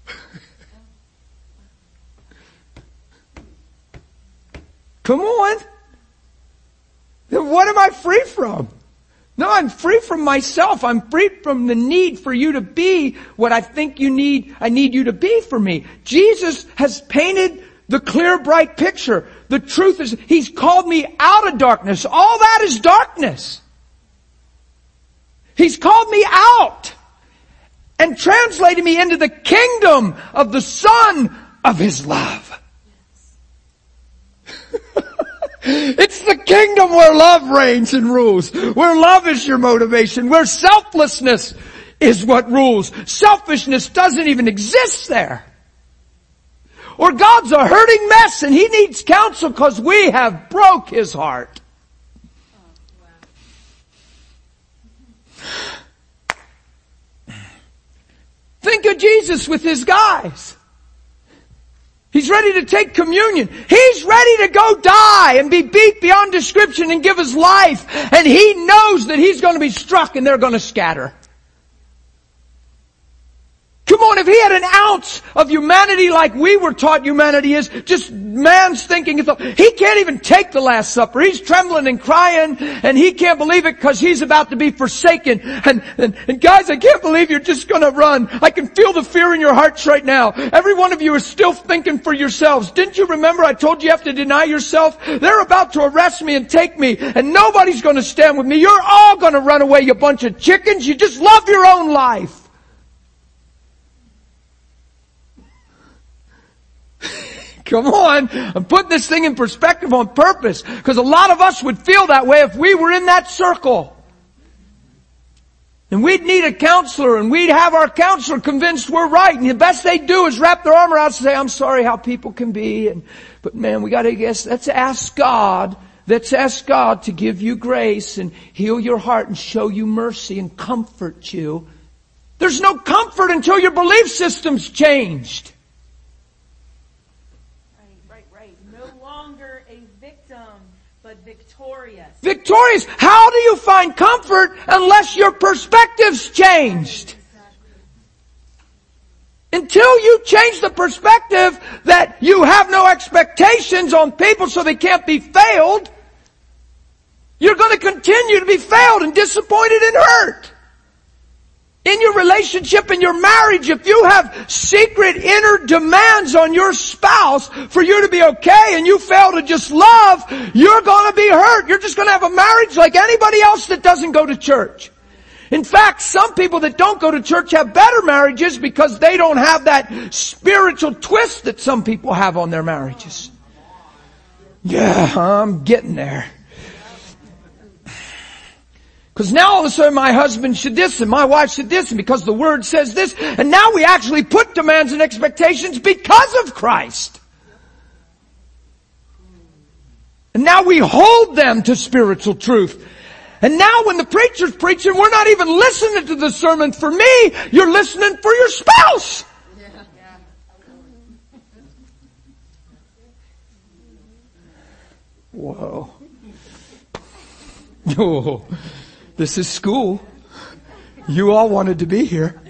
Come on. Then what am I free from? No, I'm free from myself. I'm free from the need for you to be what I think you need. I need you to be for me. Jesus has painted the clear, bright picture. The truth is, He's called me out of darkness. All that is darkness. He's called me out and translated me into the kingdom of the Son of His love. It's the kingdom where love reigns and rules, where love is your motivation, where selflessness is what rules. Selfishness doesn't even exist there. Or God's a hurting mess and He needs counsel because we have broke His heart. Think of Jesus with His guys. He's ready to take communion. He's ready to go die and be beat beyond description and give His life. And He knows that He's going to be struck and they're going to scatter. Come on, if He had an ounce of humanity like we were taught humanity is, just man's thinking, He can't even take the Last Supper. He's trembling and crying and He can't believe it because He's about to be forsaken. And guys, I can't believe you're just gonna run. I can feel the fear in your hearts right now. Every one of you is still thinking for yourselves. Didn't you remember I told you have to deny yourself? They're about to arrest me and take me and nobody's gonna stand with me. You're all gonna run away, you bunch of chickens. You just love your own life. Come on, I'm putting this thing in perspective on purpose because a lot of us would feel that way if we were in that circle. And we'd need a counselor and we'd have our counselor convinced we're right. And the best they do is wrap their arm around us and say, I'm sorry how people can be. But man, we gotta guess, let's ask God to give you grace and heal your heart and show you mercy and comfort you. There's no comfort until your belief system's changed. Victorious. How do you find comfort unless your perspective's changed? Until you change the perspective that you have no expectations on people so they can't be failed, you're going to continue to be failed and disappointed and hurt. In your relationship, in your marriage, if you have secret inner demands on your spouse for you to be okay and you fail to just love, you're going to be hurt. You're just going to have a marriage like anybody else that doesn't go to church. In fact, some people that don't go to church have better marriages because they don't have that spiritual twist that some people have on their marriages. Yeah, I'm getting there. Because now all of a sudden my husband should this and my wife should this and because the Word says this. And now we actually put demands and expectations because of Christ. And now we hold them to spiritual truth. And now when the preacher's preaching, we're not even listening to the sermon for me. You're listening for your spouse. Whoa. Oh. This is school. You all wanted to be here.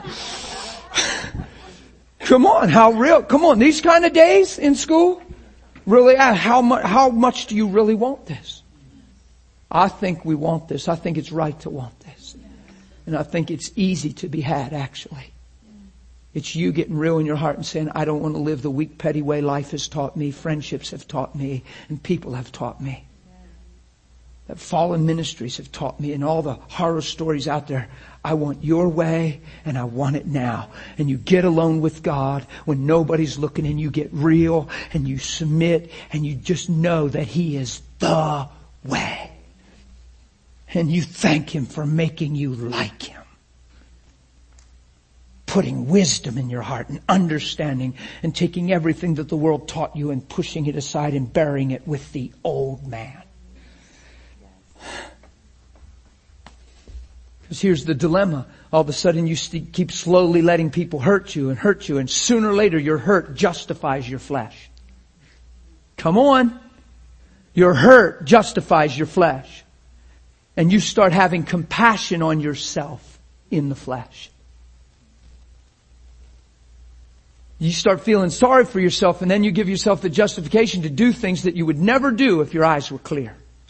Come on, how real? Come on, these kind of days in school? Really, how much do you really want this? I think we want this. I think it's right to want this. And I think it's easy to be had, actually. It's you getting real in your heart and saying, I don't want to live the weak, petty way life has taught me, friendships have taught me, and people have taught me. That fallen ministries have taught me and all the horror stories out there. I want your way and I want it now. And you get alone with God when nobody's looking and you get real and you submit and you just know that He is the way. And you thank Him for making you like Him. Putting wisdom in your heart and understanding and taking everything that the world taught you and pushing it aside and burying it with the old man. Because here's the dilemma. All of a sudden you keep slowly letting people hurt you, and sooner or later your hurt justifies your flesh. Come on. Your hurt justifies your flesh. And you start having compassion on yourself in the flesh. You start feeling sorry for yourself, and then you give yourself the justification to do things that you would never do if your eyes were clear.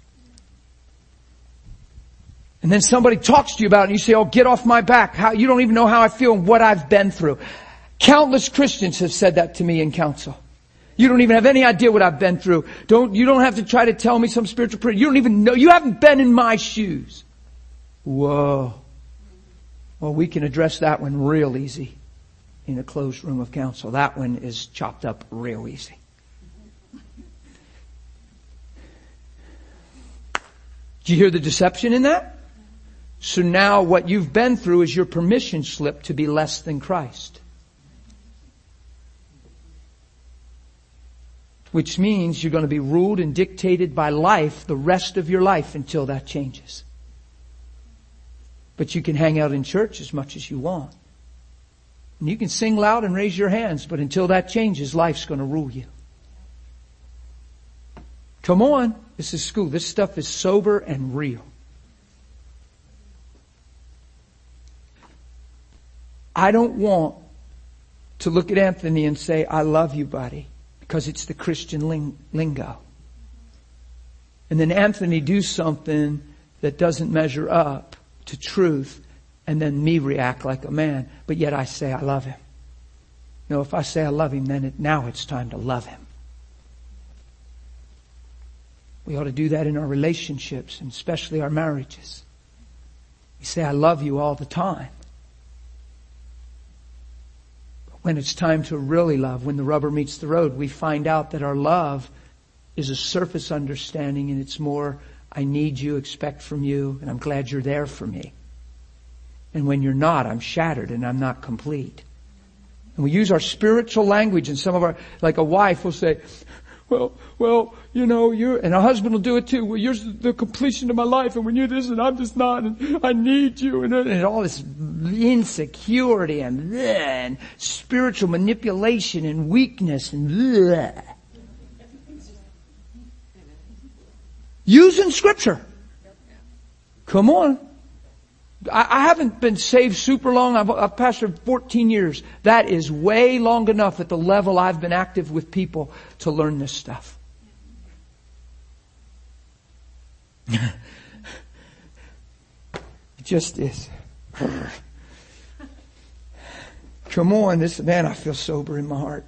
And then somebody talks to you about it and you say, oh, get off my back. You don't even know how I feel and what I've been through. Countless Christians have said that to me in counsel. You don't even have any idea what I've been through. You don't have to try to tell me some spiritual prayer. You don't even know. You haven't been in my shoes. Whoa. Well, we can address that one real easy in a closed room of counsel. That one is chopped up real easy. Did you hear the deception in that? So now what you've been through is your permission slip to be less than Christ. Which means you're going to be ruled and dictated by life the rest of your life until that changes. But you can hang out in church as much as you want. And you can sing loud and raise your hands, but until that changes, life's going to rule you. Come on. This is school. This stuff is sober and real. I don't want to look at Anthony and say, I love you, buddy, because it's the Christian lingo. And then Anthony do something that doesn't measure up to truth, and then me react like a man, but yet I say I love him. No, if I say I love him, then now it's time to love him. We ought to do that in our relationships, and especially our marriages. We say I love you all the time. When it's time to really love, when the rubber meets the road, we find out that our love is a surface understanding, and it's more, I need you, expect from you, and I'm glad you're there for me. And when you're not, I'm shattered and I'm not complete. And we use our spiritual language, and some of our, like a wife will say, well, you know, and a husband will do it too. Well, you're the completion of my life, and when you're this, and I'm just not, and I need you, and all this insecurity and spiritual manipulation and weakness and bleh. Using Scripture. Come on. I haven't been saved super long. I've pastored 14 years. That is way long enough at the level I've been active with people to learn this stuff. It just is. Come on, I feel sober in my heart.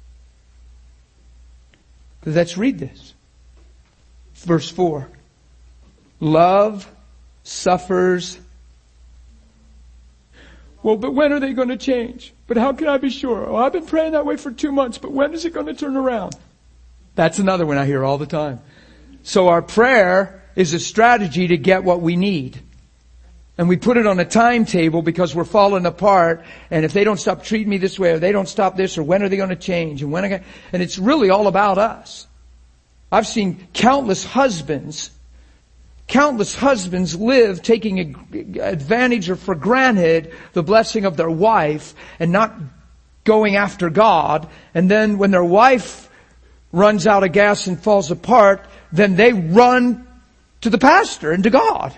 Let's read this. Verse 4. Love suffers. Well, but when are they going to change? But how can I be sure? Oh, I've been praying that way for 2 months, but when is it going to turn around? That's another one I hear all the time. So our prayer is a strategy to get what we need. And we put it on a timetable because we're falling apart. And if they don't stop treating me this way, or they don't stop this, or when are they going to change? And and it's really all about us. I've seen countless husbands live taking advantage or for granted the blessing of their wife and not going after God. And then when their wife runs out of gas and falls apart, then they run to the pastor and to God.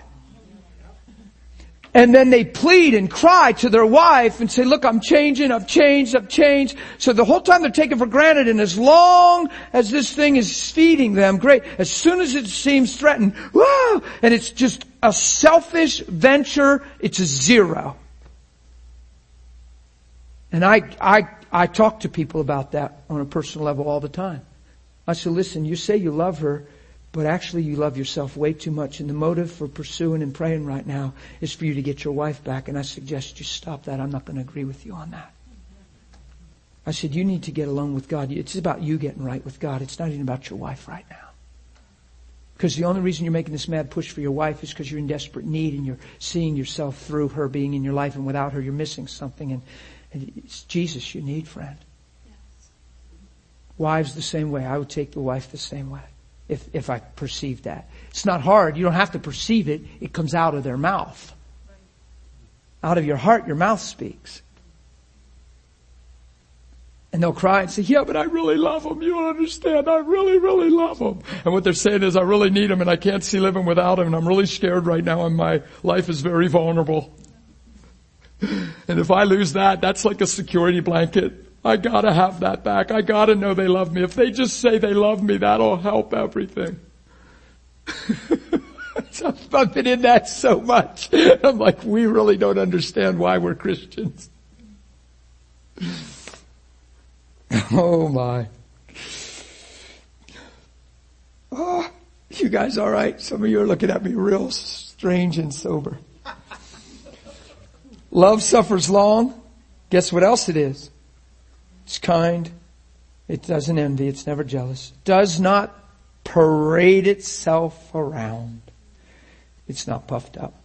And then they plead and cry to their wife and say, look, I'm changing, I've changed. So the whole time they're taken for granted, and as long as this thing is feeding them, great. As soon as it seems threatened, whoa, and it's just a selfish venture, it's a zero. And I talk to people about that on a personal level all the time. I say, listen, you say you love her, but actually you love yourself way too much. And the motive for pursuing and praying right now is for you to get your wife back. And I suggest you stop that. I'm not going to agree with you on that. I said, you need to get alone with God. It's about you getting right with God. It's not even about your wife right now. Because the only reason you're making this mad push for your wife is because you're in desperate need and you're seeing yourself through her being in your life. And without her, you're missing something. And it's Jesus you need, friend. Yes. Wives the same way. I would take the wife the same way. If I perceive that. It's not hard. You don't have to perceive it. It comes out of their mouth. Out of your heart, your mouth speaks. And they'll cry and say, yeah, but I really love them. You don't understand. I really, really love them. And what they're saying is, I really need them and I can't see living without them. And I'm really scared right now and my life is very vulnerable. And if I lose that, that's like a security blanket. I gotta have that back. I gotta know they love me. If they just say they love me, that'll help everything. So I've been in that so much. I'm like, we really don't understand why we're Christians. Oh my. Oh, you guys all right? Some of you are looking at me real strange and sober. Love suffers long. Guess what else it is? It's kind. It doesn't envy. It's never jealous. Does not parade itself around. It's not puffed up.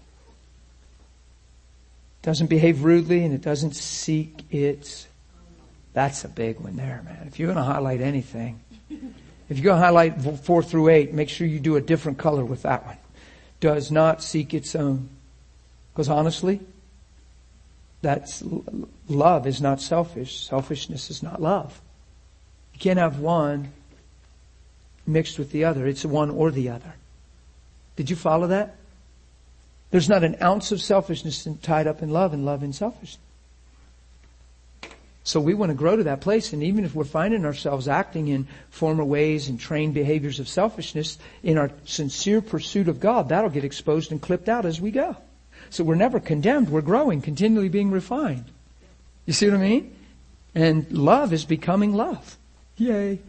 Doesn't behave rudely, and it doesn't seek its. That's a big one there, man. If you're going to highlight anything, if you're going to highlight 4 through 8, make sure you do a different color with that one. Does not seek its own. Because honestly, that's love is not selfish. Selfishness is not love. You can't have one mixed with the other. It's one or the other. Did you follow that? There's not an ounce of selfishness tied up in love and love in selfishness. So we want to grow to that place, and even if we're finding ourselves acting in former ways and trained behaviors of selfishness, in our sincere pursuit of God, that'll get exposed and clipped out as we go. So we're never condemned. We're growing, continually being refined. You see what I mean? And love is becoming love. Yay.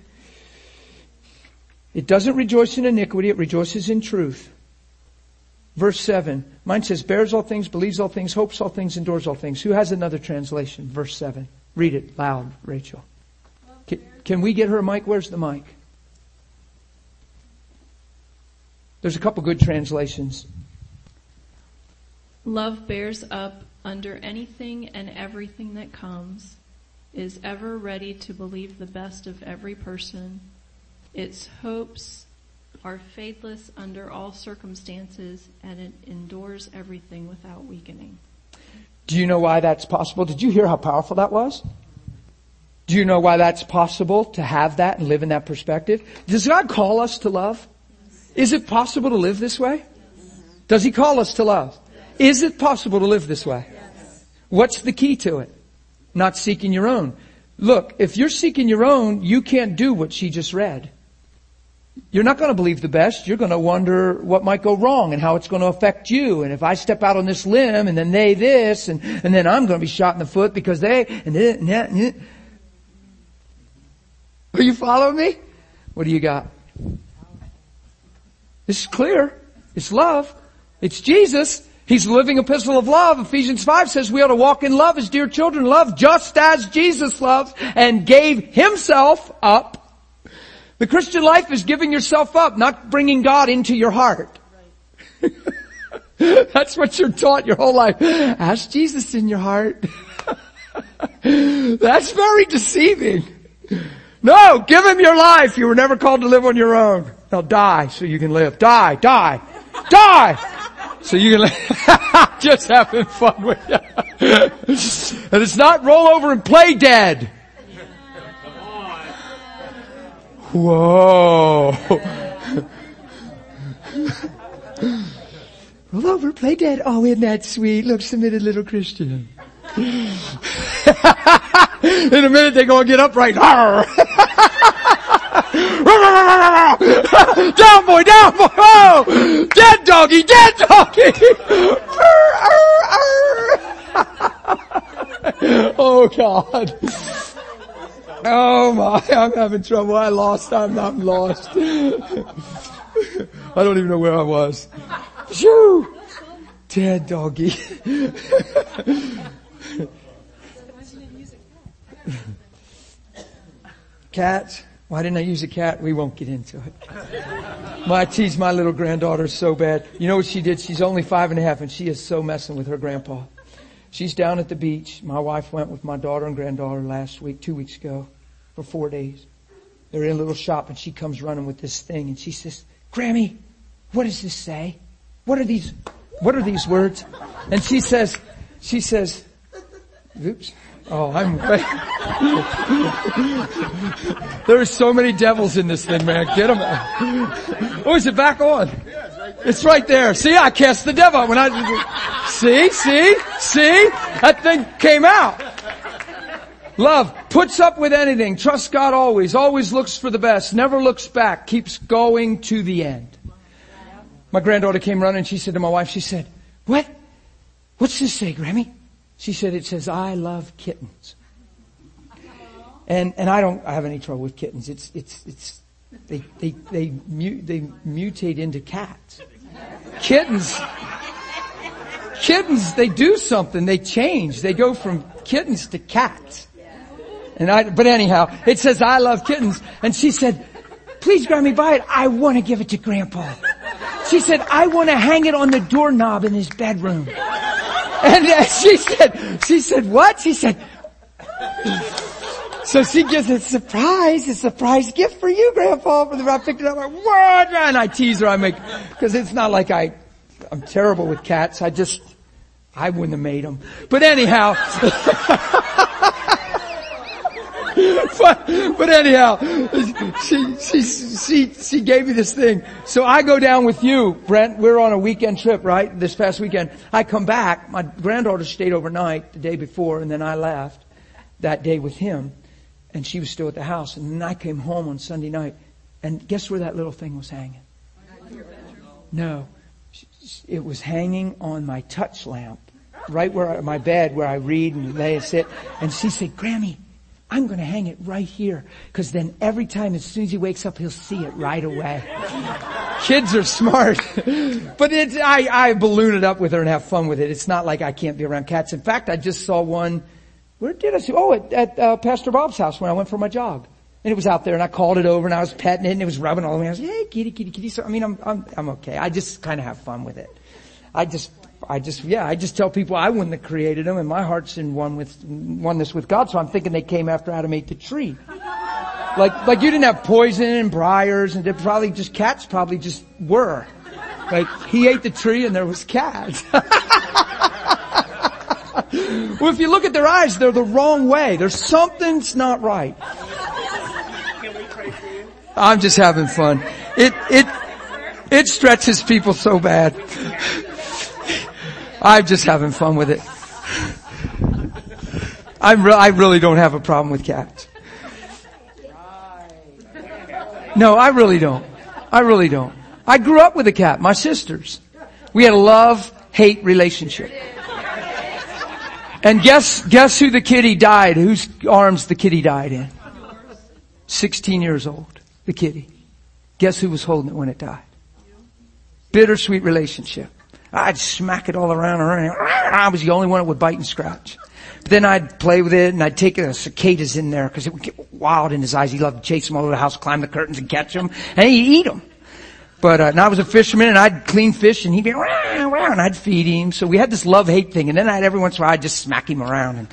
It doesn't rejoice in iniquity. It rejoices in truth. Verse 7. Mine says, bears all things, believes all things, hopes all things, endures all things. Who has another translation? Verse 7. Read it loud, Rachel. Can we get her a mic? Where's the mic? There's a couple good translations. Love bears up under anything and everything that comes, is ever ready to believe the best of every person. Its hopes are faithless under all circumstances, and it endures everything without weakening. Do you know why that's possible? Did you hear how powerful that was? Do you know why that's possible to have that and live in that perspective? Does God call us to love? Is it possible to live this way? Does He call us to love? Is it possible to live this way? What's the key to it? Not seeking your own. Look, if you're seeking your own, you can't do what she just read. You're not going to believe the best. You're going to wonder what might go wrong and how it's going to affect you. And if I step out on this limb and then they this and then I'm going to be shot in the foot because they and that. Are you following me? What do you got? This is clear. It's love. It's Jesus. He's the living epistle of love. Ephesians 5 says we ought to walk in love as dear children. Love just as Jesus loved and gave Himself up. The Christian life is giving yourself up, not bringing God into your heart. That's what you're taught your whole life. Ask Jesus in your heart. That's very deceiving. No, give Him your life. You were never called to live on your own. Now die so you can live. Die. So you can live. Just having fun with you. And it's not roll over and play dead. Whoa. Roll over, play dead. Oh, isn't that sweet? Look, submitted little Christian. In a minute they go and get upright. Down boy, down boy. Oh, dead doggy. Oh God. Oh my, I'm having trouble. I'm not lost. I don't even know where I was. Shoo! Dead doggy. Cat. Why didn't I use a cat? We won't get into it. I tease my little granddaughter so bad. You know what she did? She's only 5.5 and she is so messing with her grandpa. She's down at the beach. My wife went with my daughter and granddaughter 2 weeks ago for 4 days. They're in a little shop and she comes running with this thing and she says, Grammy, what does this say? What are these words? And she says, oops. Oh, there's so many devils in this thing, man. Get them out. Oh, is it back on? It's right there. See, I cast the devil when see? That thing came out. Love puts up with anything, trusts God always looks for the best, never looks back, keeps going to the end. My granddaughter came running and she said to my wife, she said, what's this say, Grammy? She said, it says, I love kittens. And I don't have any trouble with kittens. They mutate into cats. Kittens, they do something. They change. They go from kittens to cats. But anyhow, it says, I love kittens. And she said, please, Grammy, buy it. I want to give it to Grandpa. She said, I want to hang it on the doorknob in his bedroom. And she said, what? She said, so she gives a surprise gift for you, Grandpa. I picked it up, like, what? And I tease her, because it's not like I'm terrible with cats. I wouldn't have made them. But anyhow, but anyhow, she gave me this thing. So I go down with you, Brent. We're on a weekend trip, right? This past weekend. I come back. My granddaughter stayed overnight the day before, and then I left that day with him. And she was still at the house. And then I came home on Sunday night. And guess where that little thing was hanging? No. It was hanging on my touch lamp. Right where my bed, where I read and lay and sit. And she said, Grammy, I'm going to hang it right here. Because then every time, as soon as he wakes up, he'll see it right away. Kids are smart. But I balloon it up with her and have fun with it. It's not like I can't be around cats. In fact, I just saw one. Where did I see? Oh, at Pastor Bob's house when I went for my jog. And it was out there and I called it over and I was petting it and it was rubbing all over me. I was like, hey, kitty, kitty, kitty. So, I'm okay. I just kind of have fun with it. I just tell people I wouldn't have created them and my heart's in oneness with God. So I'm thinking they came after Adam ate the tree. Like you didn't have poison and briars and cats probably just were. Like he ate the tree and there was cats. Well, if you look at their eyes, they're the wrong way. There's something's not right. Can we pray for you? I'm just having fun. It stretches people so bad. I'm just having fun with it. I really don't have a problem with cats. No, I really don't. I grew up with a cat, my sisters. We had a love-hate relationship. And guess who the kitty died, whose arms the kitty died in? 16 years old, the kitty. Guess who was holding it when it died? Bittersweet relationship. I'd smack it all around her. I was the only one that would bite and scratch. But then I'd play with it and I'd take cicadas in there because it would get wild in his eyes. He loved to chase them all over the house, climb the curtains and catch them, and he'd eat them. But and I was a fisherman and I'd clean fish and he'd be around and I'd feed him. So we had this love-hate thing, and then every once in a while I'd just smack him around. And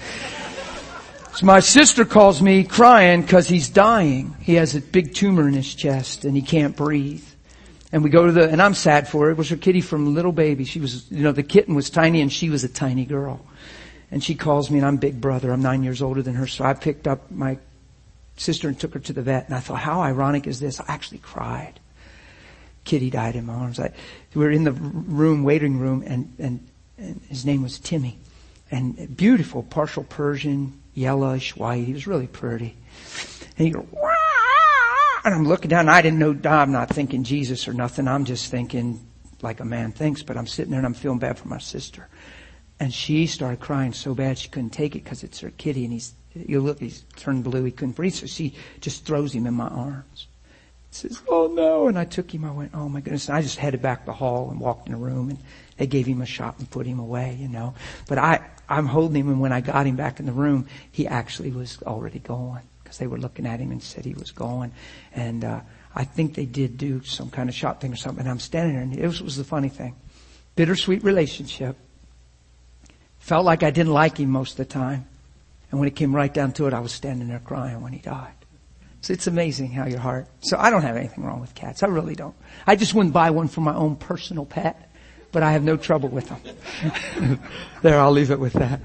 so my sister calls me crying because he's dying. He has a big tumor in his chest and he can't breathe. And we go to and I'm sad for her. It was her kitty from little baby. She was, the kitten was tiny and she was a tiny girl. And she calls me and I'm big brother. I'm 9 years older than her. So I picked up my sister and took her to the vet. And I thought, how ironic is this? I actually cried. Kitty died in my arms. We were in the waiting room, and his name was Timmy. And beautiful, partial Persian, yellowish white. He was really pretty. And he goes, wah! And I'm looking down, and I didn't know, I'm not thinking Jesus or nothing. I'm just thinking like a man thinks, but I'm sitting there and I'm feeling bad for my sister. And she started crying so bad she couldn't take it because it's her kitty, and he's turned blue, he couldn't breathe, so she just throws him in my arms. Says, oh no. And I took him, I went, oh my goodness. And I just headed back the hall and walked in the room, and they gave him a shot and put him away, But I'm holding him, and when I got him back in the room, he actually was already gone because they were looking at him and said he was gone. And, I think they did do some kind of shot thing or something. And I'm standing there, and it was the funny thing. Bittersweet relationship. Felt like I didn't like him most of the time. And when it came right down to it, I was standing there crying when he died. So it's amazing how your heart. So I don't have anything wrong with cats. I really don't. I just wouldn't buy one for my own personal pet, but I have no trouble with them. There, I'll leave it with that.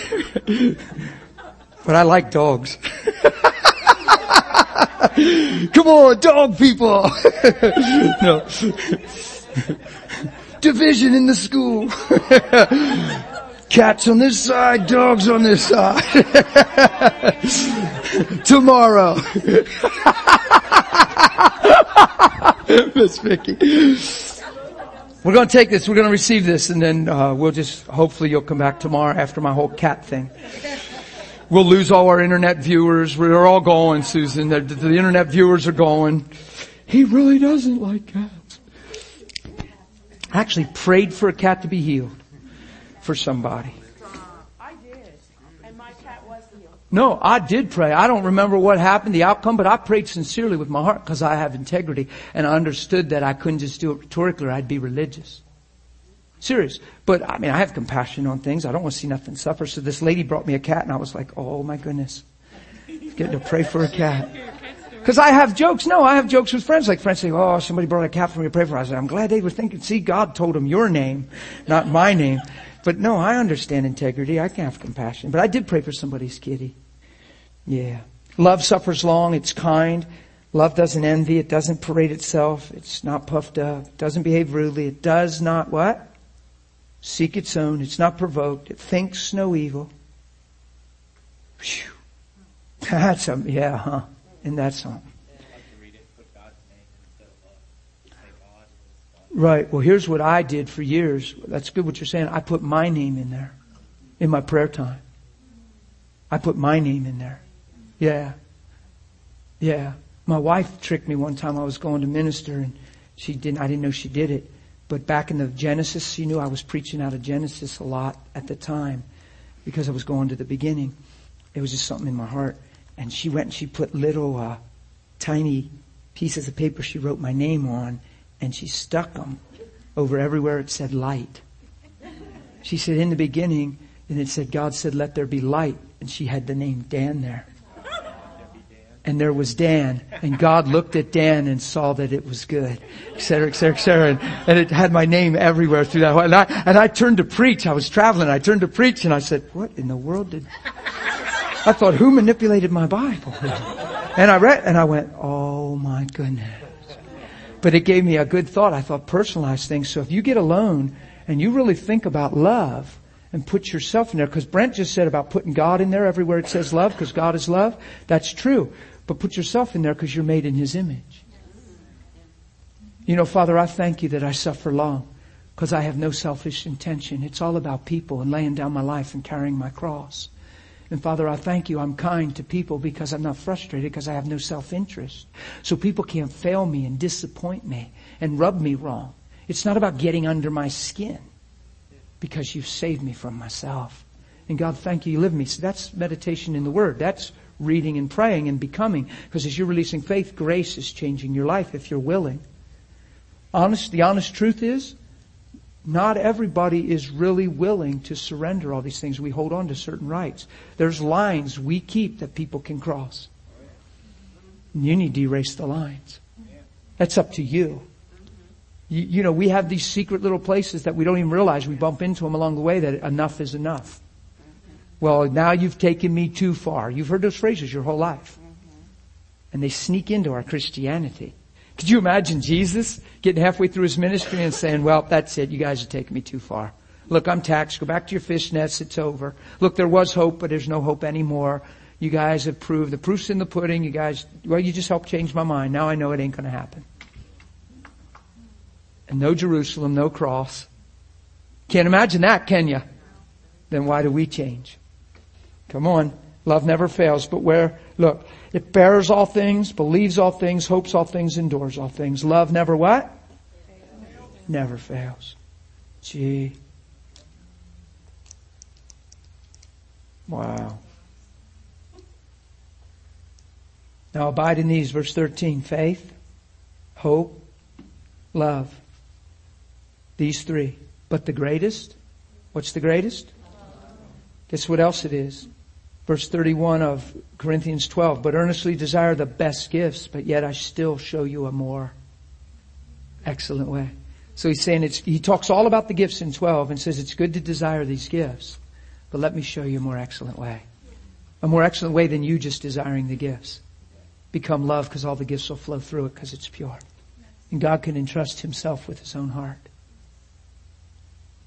But I like dogs. Come on, dog people. No. Division in the school. Cats on this side, dogs on this side. Tomorrow. Miss Vicky. We're going to take this, we're going to receive this, and then we'll just, hopefully you'll come back tomorrow after my whole cat thing. We'll lose all our internet viewers. We're all going, Susan. The internet viewers are going. He really doesn't like cats. I actually prayed for a cat to be healed for somebody. I did. And my cat was healed. No, I did pray. I don't remember what happened, the outcome, but I prayed sincerely with my heart because I have integrity and I understood that I couldn't just do it rhetorically or I'd be religious. Serious. But I mean, I have compassion on things. I don't want to see nothing suffer. So this lady brought me a cat and I was like, oh my goodness. Getting to pray for a cat. Because I have jokes. No, I have jokes with friends. Like friends say, oh, somebody brought a cat for me to pray for. I said, I'm glad they were thinking, see, God told them your name, not my name. But no, I understand integrity. I can have compassion. But I did pray for somebody's kitty. Yeah. Love suffers long. It's kind. Love doesn't envy. It doesn't parade itself. It's not puffed up. It doesn't behave rudely. It does not what? Seek its own. It's not provoked. It thinks no evil. Whew. That's yeah, huh? And that's something. Right. Well, here's what I did for years. That's good what you're saying. I put my name in there in my prayer time. I put my name in there. Yeah. Yeah. My wife tricked me one time. I was going to minister and I didn't know she did it. But back in the Genesis, she knew I was preaching out of Genesis a lot at the time because I was going to the beginning. It was just something in my heart. And she went and she put little tiny pieces of paper she wrote my name on and she stuck them over everywhere it said light. She said in the beginning, and it said, God said, let there be light. And she had the name Dan there. And there was Dan. And God looked at Dan and saw that it was good. Et cetera, et cetera, et cetera. And it had my name everywhere through that. And I turned to preach. I was traveling. I turned to preach and I said, what in the world did... I thought, who manipulated my Bible? And I read and I went, oh my goodness. But it gave me a good thought. I thought personalize things. So if you get alone and you really think about love and put yourself in there, because Brent just said about putting God in there everywhere it says love, because God is love. That's true. But put yourself in there because you're made in His image. You know, Father, I thank You that I suffer long because I have no selfish intention. It's all about people and laying down my life and carrying my cross. And Father, I thank You I'm kind to people because I'm not frustrated because I have no self-interest. So people can't fail me and disappoint me and rub me wrong. It's not about getting under my skin because You've saved me from myself. And God, thank You live in me. So that's meditation in the Word. That's reading and praying and becoming. Because as you're releasing faith, grace is changing your life if you're willing. The honest truth is, not everybody is really willing to surrender all these things. We hold on to certain rights. There's lines we keep that people can cross. And you need to erase the lines. That's up to you. You know, we have these secret little places that we don't even realize. We bump into them along the way that enough is enough. Well, now you've taken me too far. You've heard those phrases your whole life. And they sneak into our Christianity. Could you imagine Jesus getting halfway through His ministry and saying, well, that's it. You guys are taking me too far. Look, I'm taxed. Go back to your fish nets. It's over. Look, there was hope, but there's no hope anymore. You guys have proved the proof's in the pudding. You guys, well, you just helped change my mind. Now I know it ain't going to happen. And no Jerusalem, no cross. Can't imagine that, can you? Then why do we change? Come on. Love never fails. But look, it bears all things, believes all things, hopes all things, endures all things. Love never what? Never fails. Gee. Wow. Now abide in these, verse 13. Faith, hope, love. These three. But the greatest? What's the greatest? Guess what else it is? Verse 31 of Corinthians 12. But earnestly desire the best gifts, but yet I still show you a more excellent way. So he's saying he talks all about the gifts in 12 and says it's good to desire these gifts, but let me show you a more excellent way. A more excellent way than you just desiring the gifts. Become love because all the gifts will flow through it because it's pure. And God can entrust Himself with His own heart.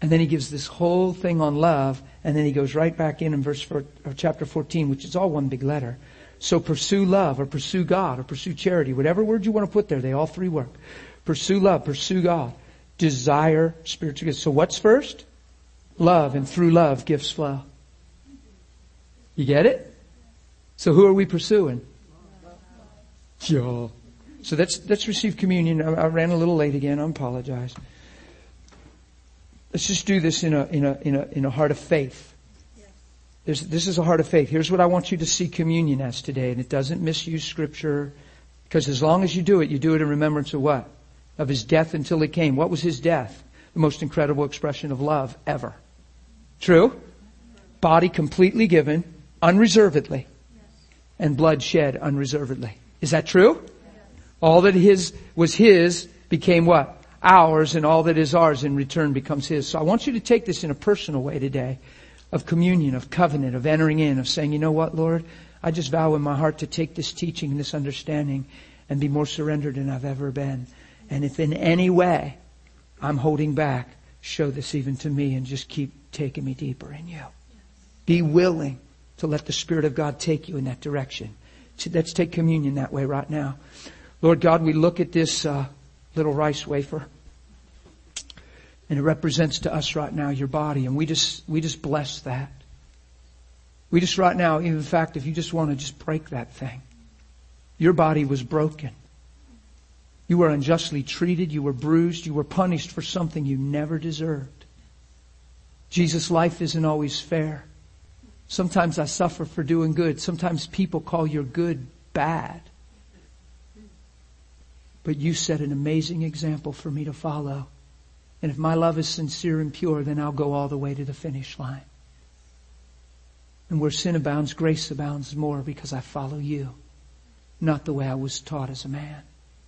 And then he gives this whole thing on love, and then he goes right back in chapter 14, which is all one big letter. So pursue love, or pursue God, or pursue charity, whatever word you want to put there, they all three work. Pursue love, pursue God, desire spiritual gifts. So what's first? Love, and through love, gifts flow. You get it? So who are we pursuing? Yeah. So let's receive communion. I ran a little late again. I apologize. Let's just do this in a heart of faith. This is a heart of faith. Here's what I want you to see communion as today, and it doesn't misuse Scripture, because as long as you do it in remembrance of what? Of His death until He came. What was His death? The most incredible expression of love ever. True? Body completely given, unreservedly, and blood shed unreservedly. Is that true? All that was His became what? Ours, and all that is ours in return becomes His. So I want you to take this in a personal way today, of communion, of covenant, of entering in, of saying, you know what, Lord, I just vow in my heart to take this teaching and this understanding and be more surrendered than I've ever been. And if in any way I'm holding back, show this even to me and just keep taking me deeper in You. Be willing to let the Spirit of God take you in that direction. Let's take communion that way right now. Lord God, we look at this little rice wafer, and it represents to us right now Your body, and we just bless that. We just right now, in fact, if you just want to just break that thing. Your body was broken. You were unjustly treated. You were bruised. You were punished for something you never deserved. Jesus' life isn't always fair. Sometimes I suffer for doing good. Sometimes people call your good bad. But You set an amazing example for me to follow. And if my love is sincere and pure, then I'll go all the way to the finish line. And where sin abounds, grace abounds more, because I follow You, not the way I was taught as a man.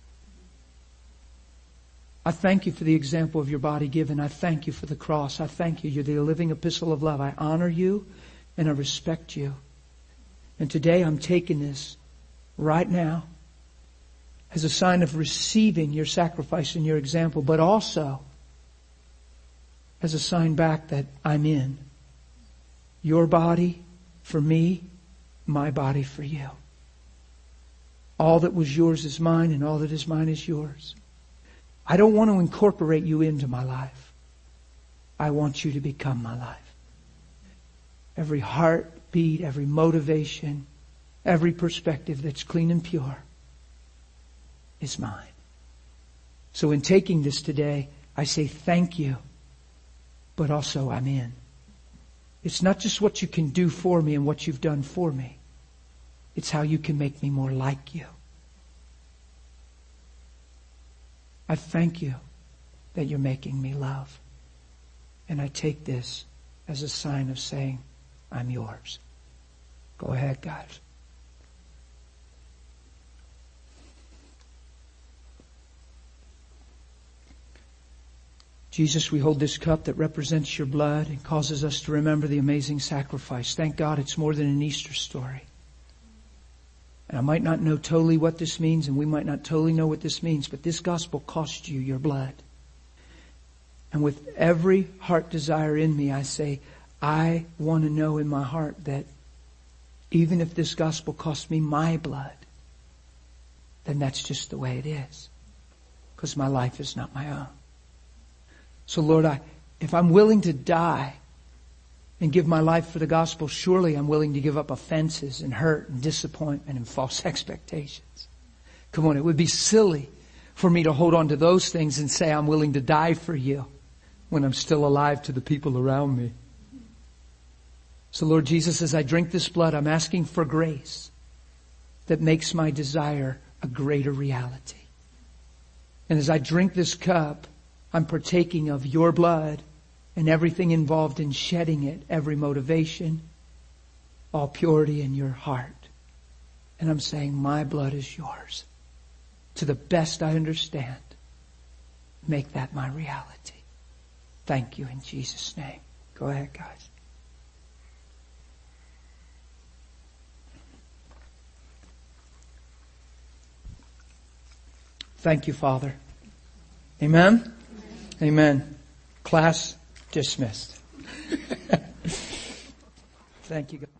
I thank You for the example of Your body given. I thank You for the cross. I thank You. You're the living epistle of love. I honor You and I respect You. And today I'm taking this right now as a sign of receiving Your sacrifice and Your example, but also as a sign back that I'm in. Your body for me, my body for You. All that was Yours is mine, and all that is mine is Yours. I don't want to incorporate You into my life. I want You to become my life. Every heartbeat, every motivation, every perspective that's clean and pure is mine. So in taking this today, I say thank You, but also I'm in. It's not just what You can do for me and what You've done for me. It's how You can make me more like You. I thank You that You're making me love. And I take this as a sign of saying, I'm Yours. Go ahead, guys. Jesus, we hold this cup that represents Your blood and causes us to remember the amazing sacrifice. Thank God it's more than an Easter story. And I might not know totally what this means, and we might not totally know what this means, but this gospel cost You Your blood. And with every heart desire in me, I say, I want to know in my heart that even if this gospel cost me my blood, then that's just the way it is. Because my life is not my own. So Lord, if I'm willing to die and give my life for the gospel, surely I'm willing to give up offenses and hurt and disappointment and false expectations. Come on, it would be silly for me to hold on to those things and say I'm willing to die for You when I'm still alive to the people around me. So Lord Jesus, as I drink this blood, I'm asking for grace that makes my desire a greater reality. And as I drink this cup, I'm partaking of Your blood and everything involved in shedding it, every motivation, all purity in Your heart. And I'm saying, my blood is Yours. To the best I understand, make that my reality. Thank You in Jesus' name. Go ahead, guys. Thank You, Father. Amen? Amen. Class Dismissed. Thank you, God.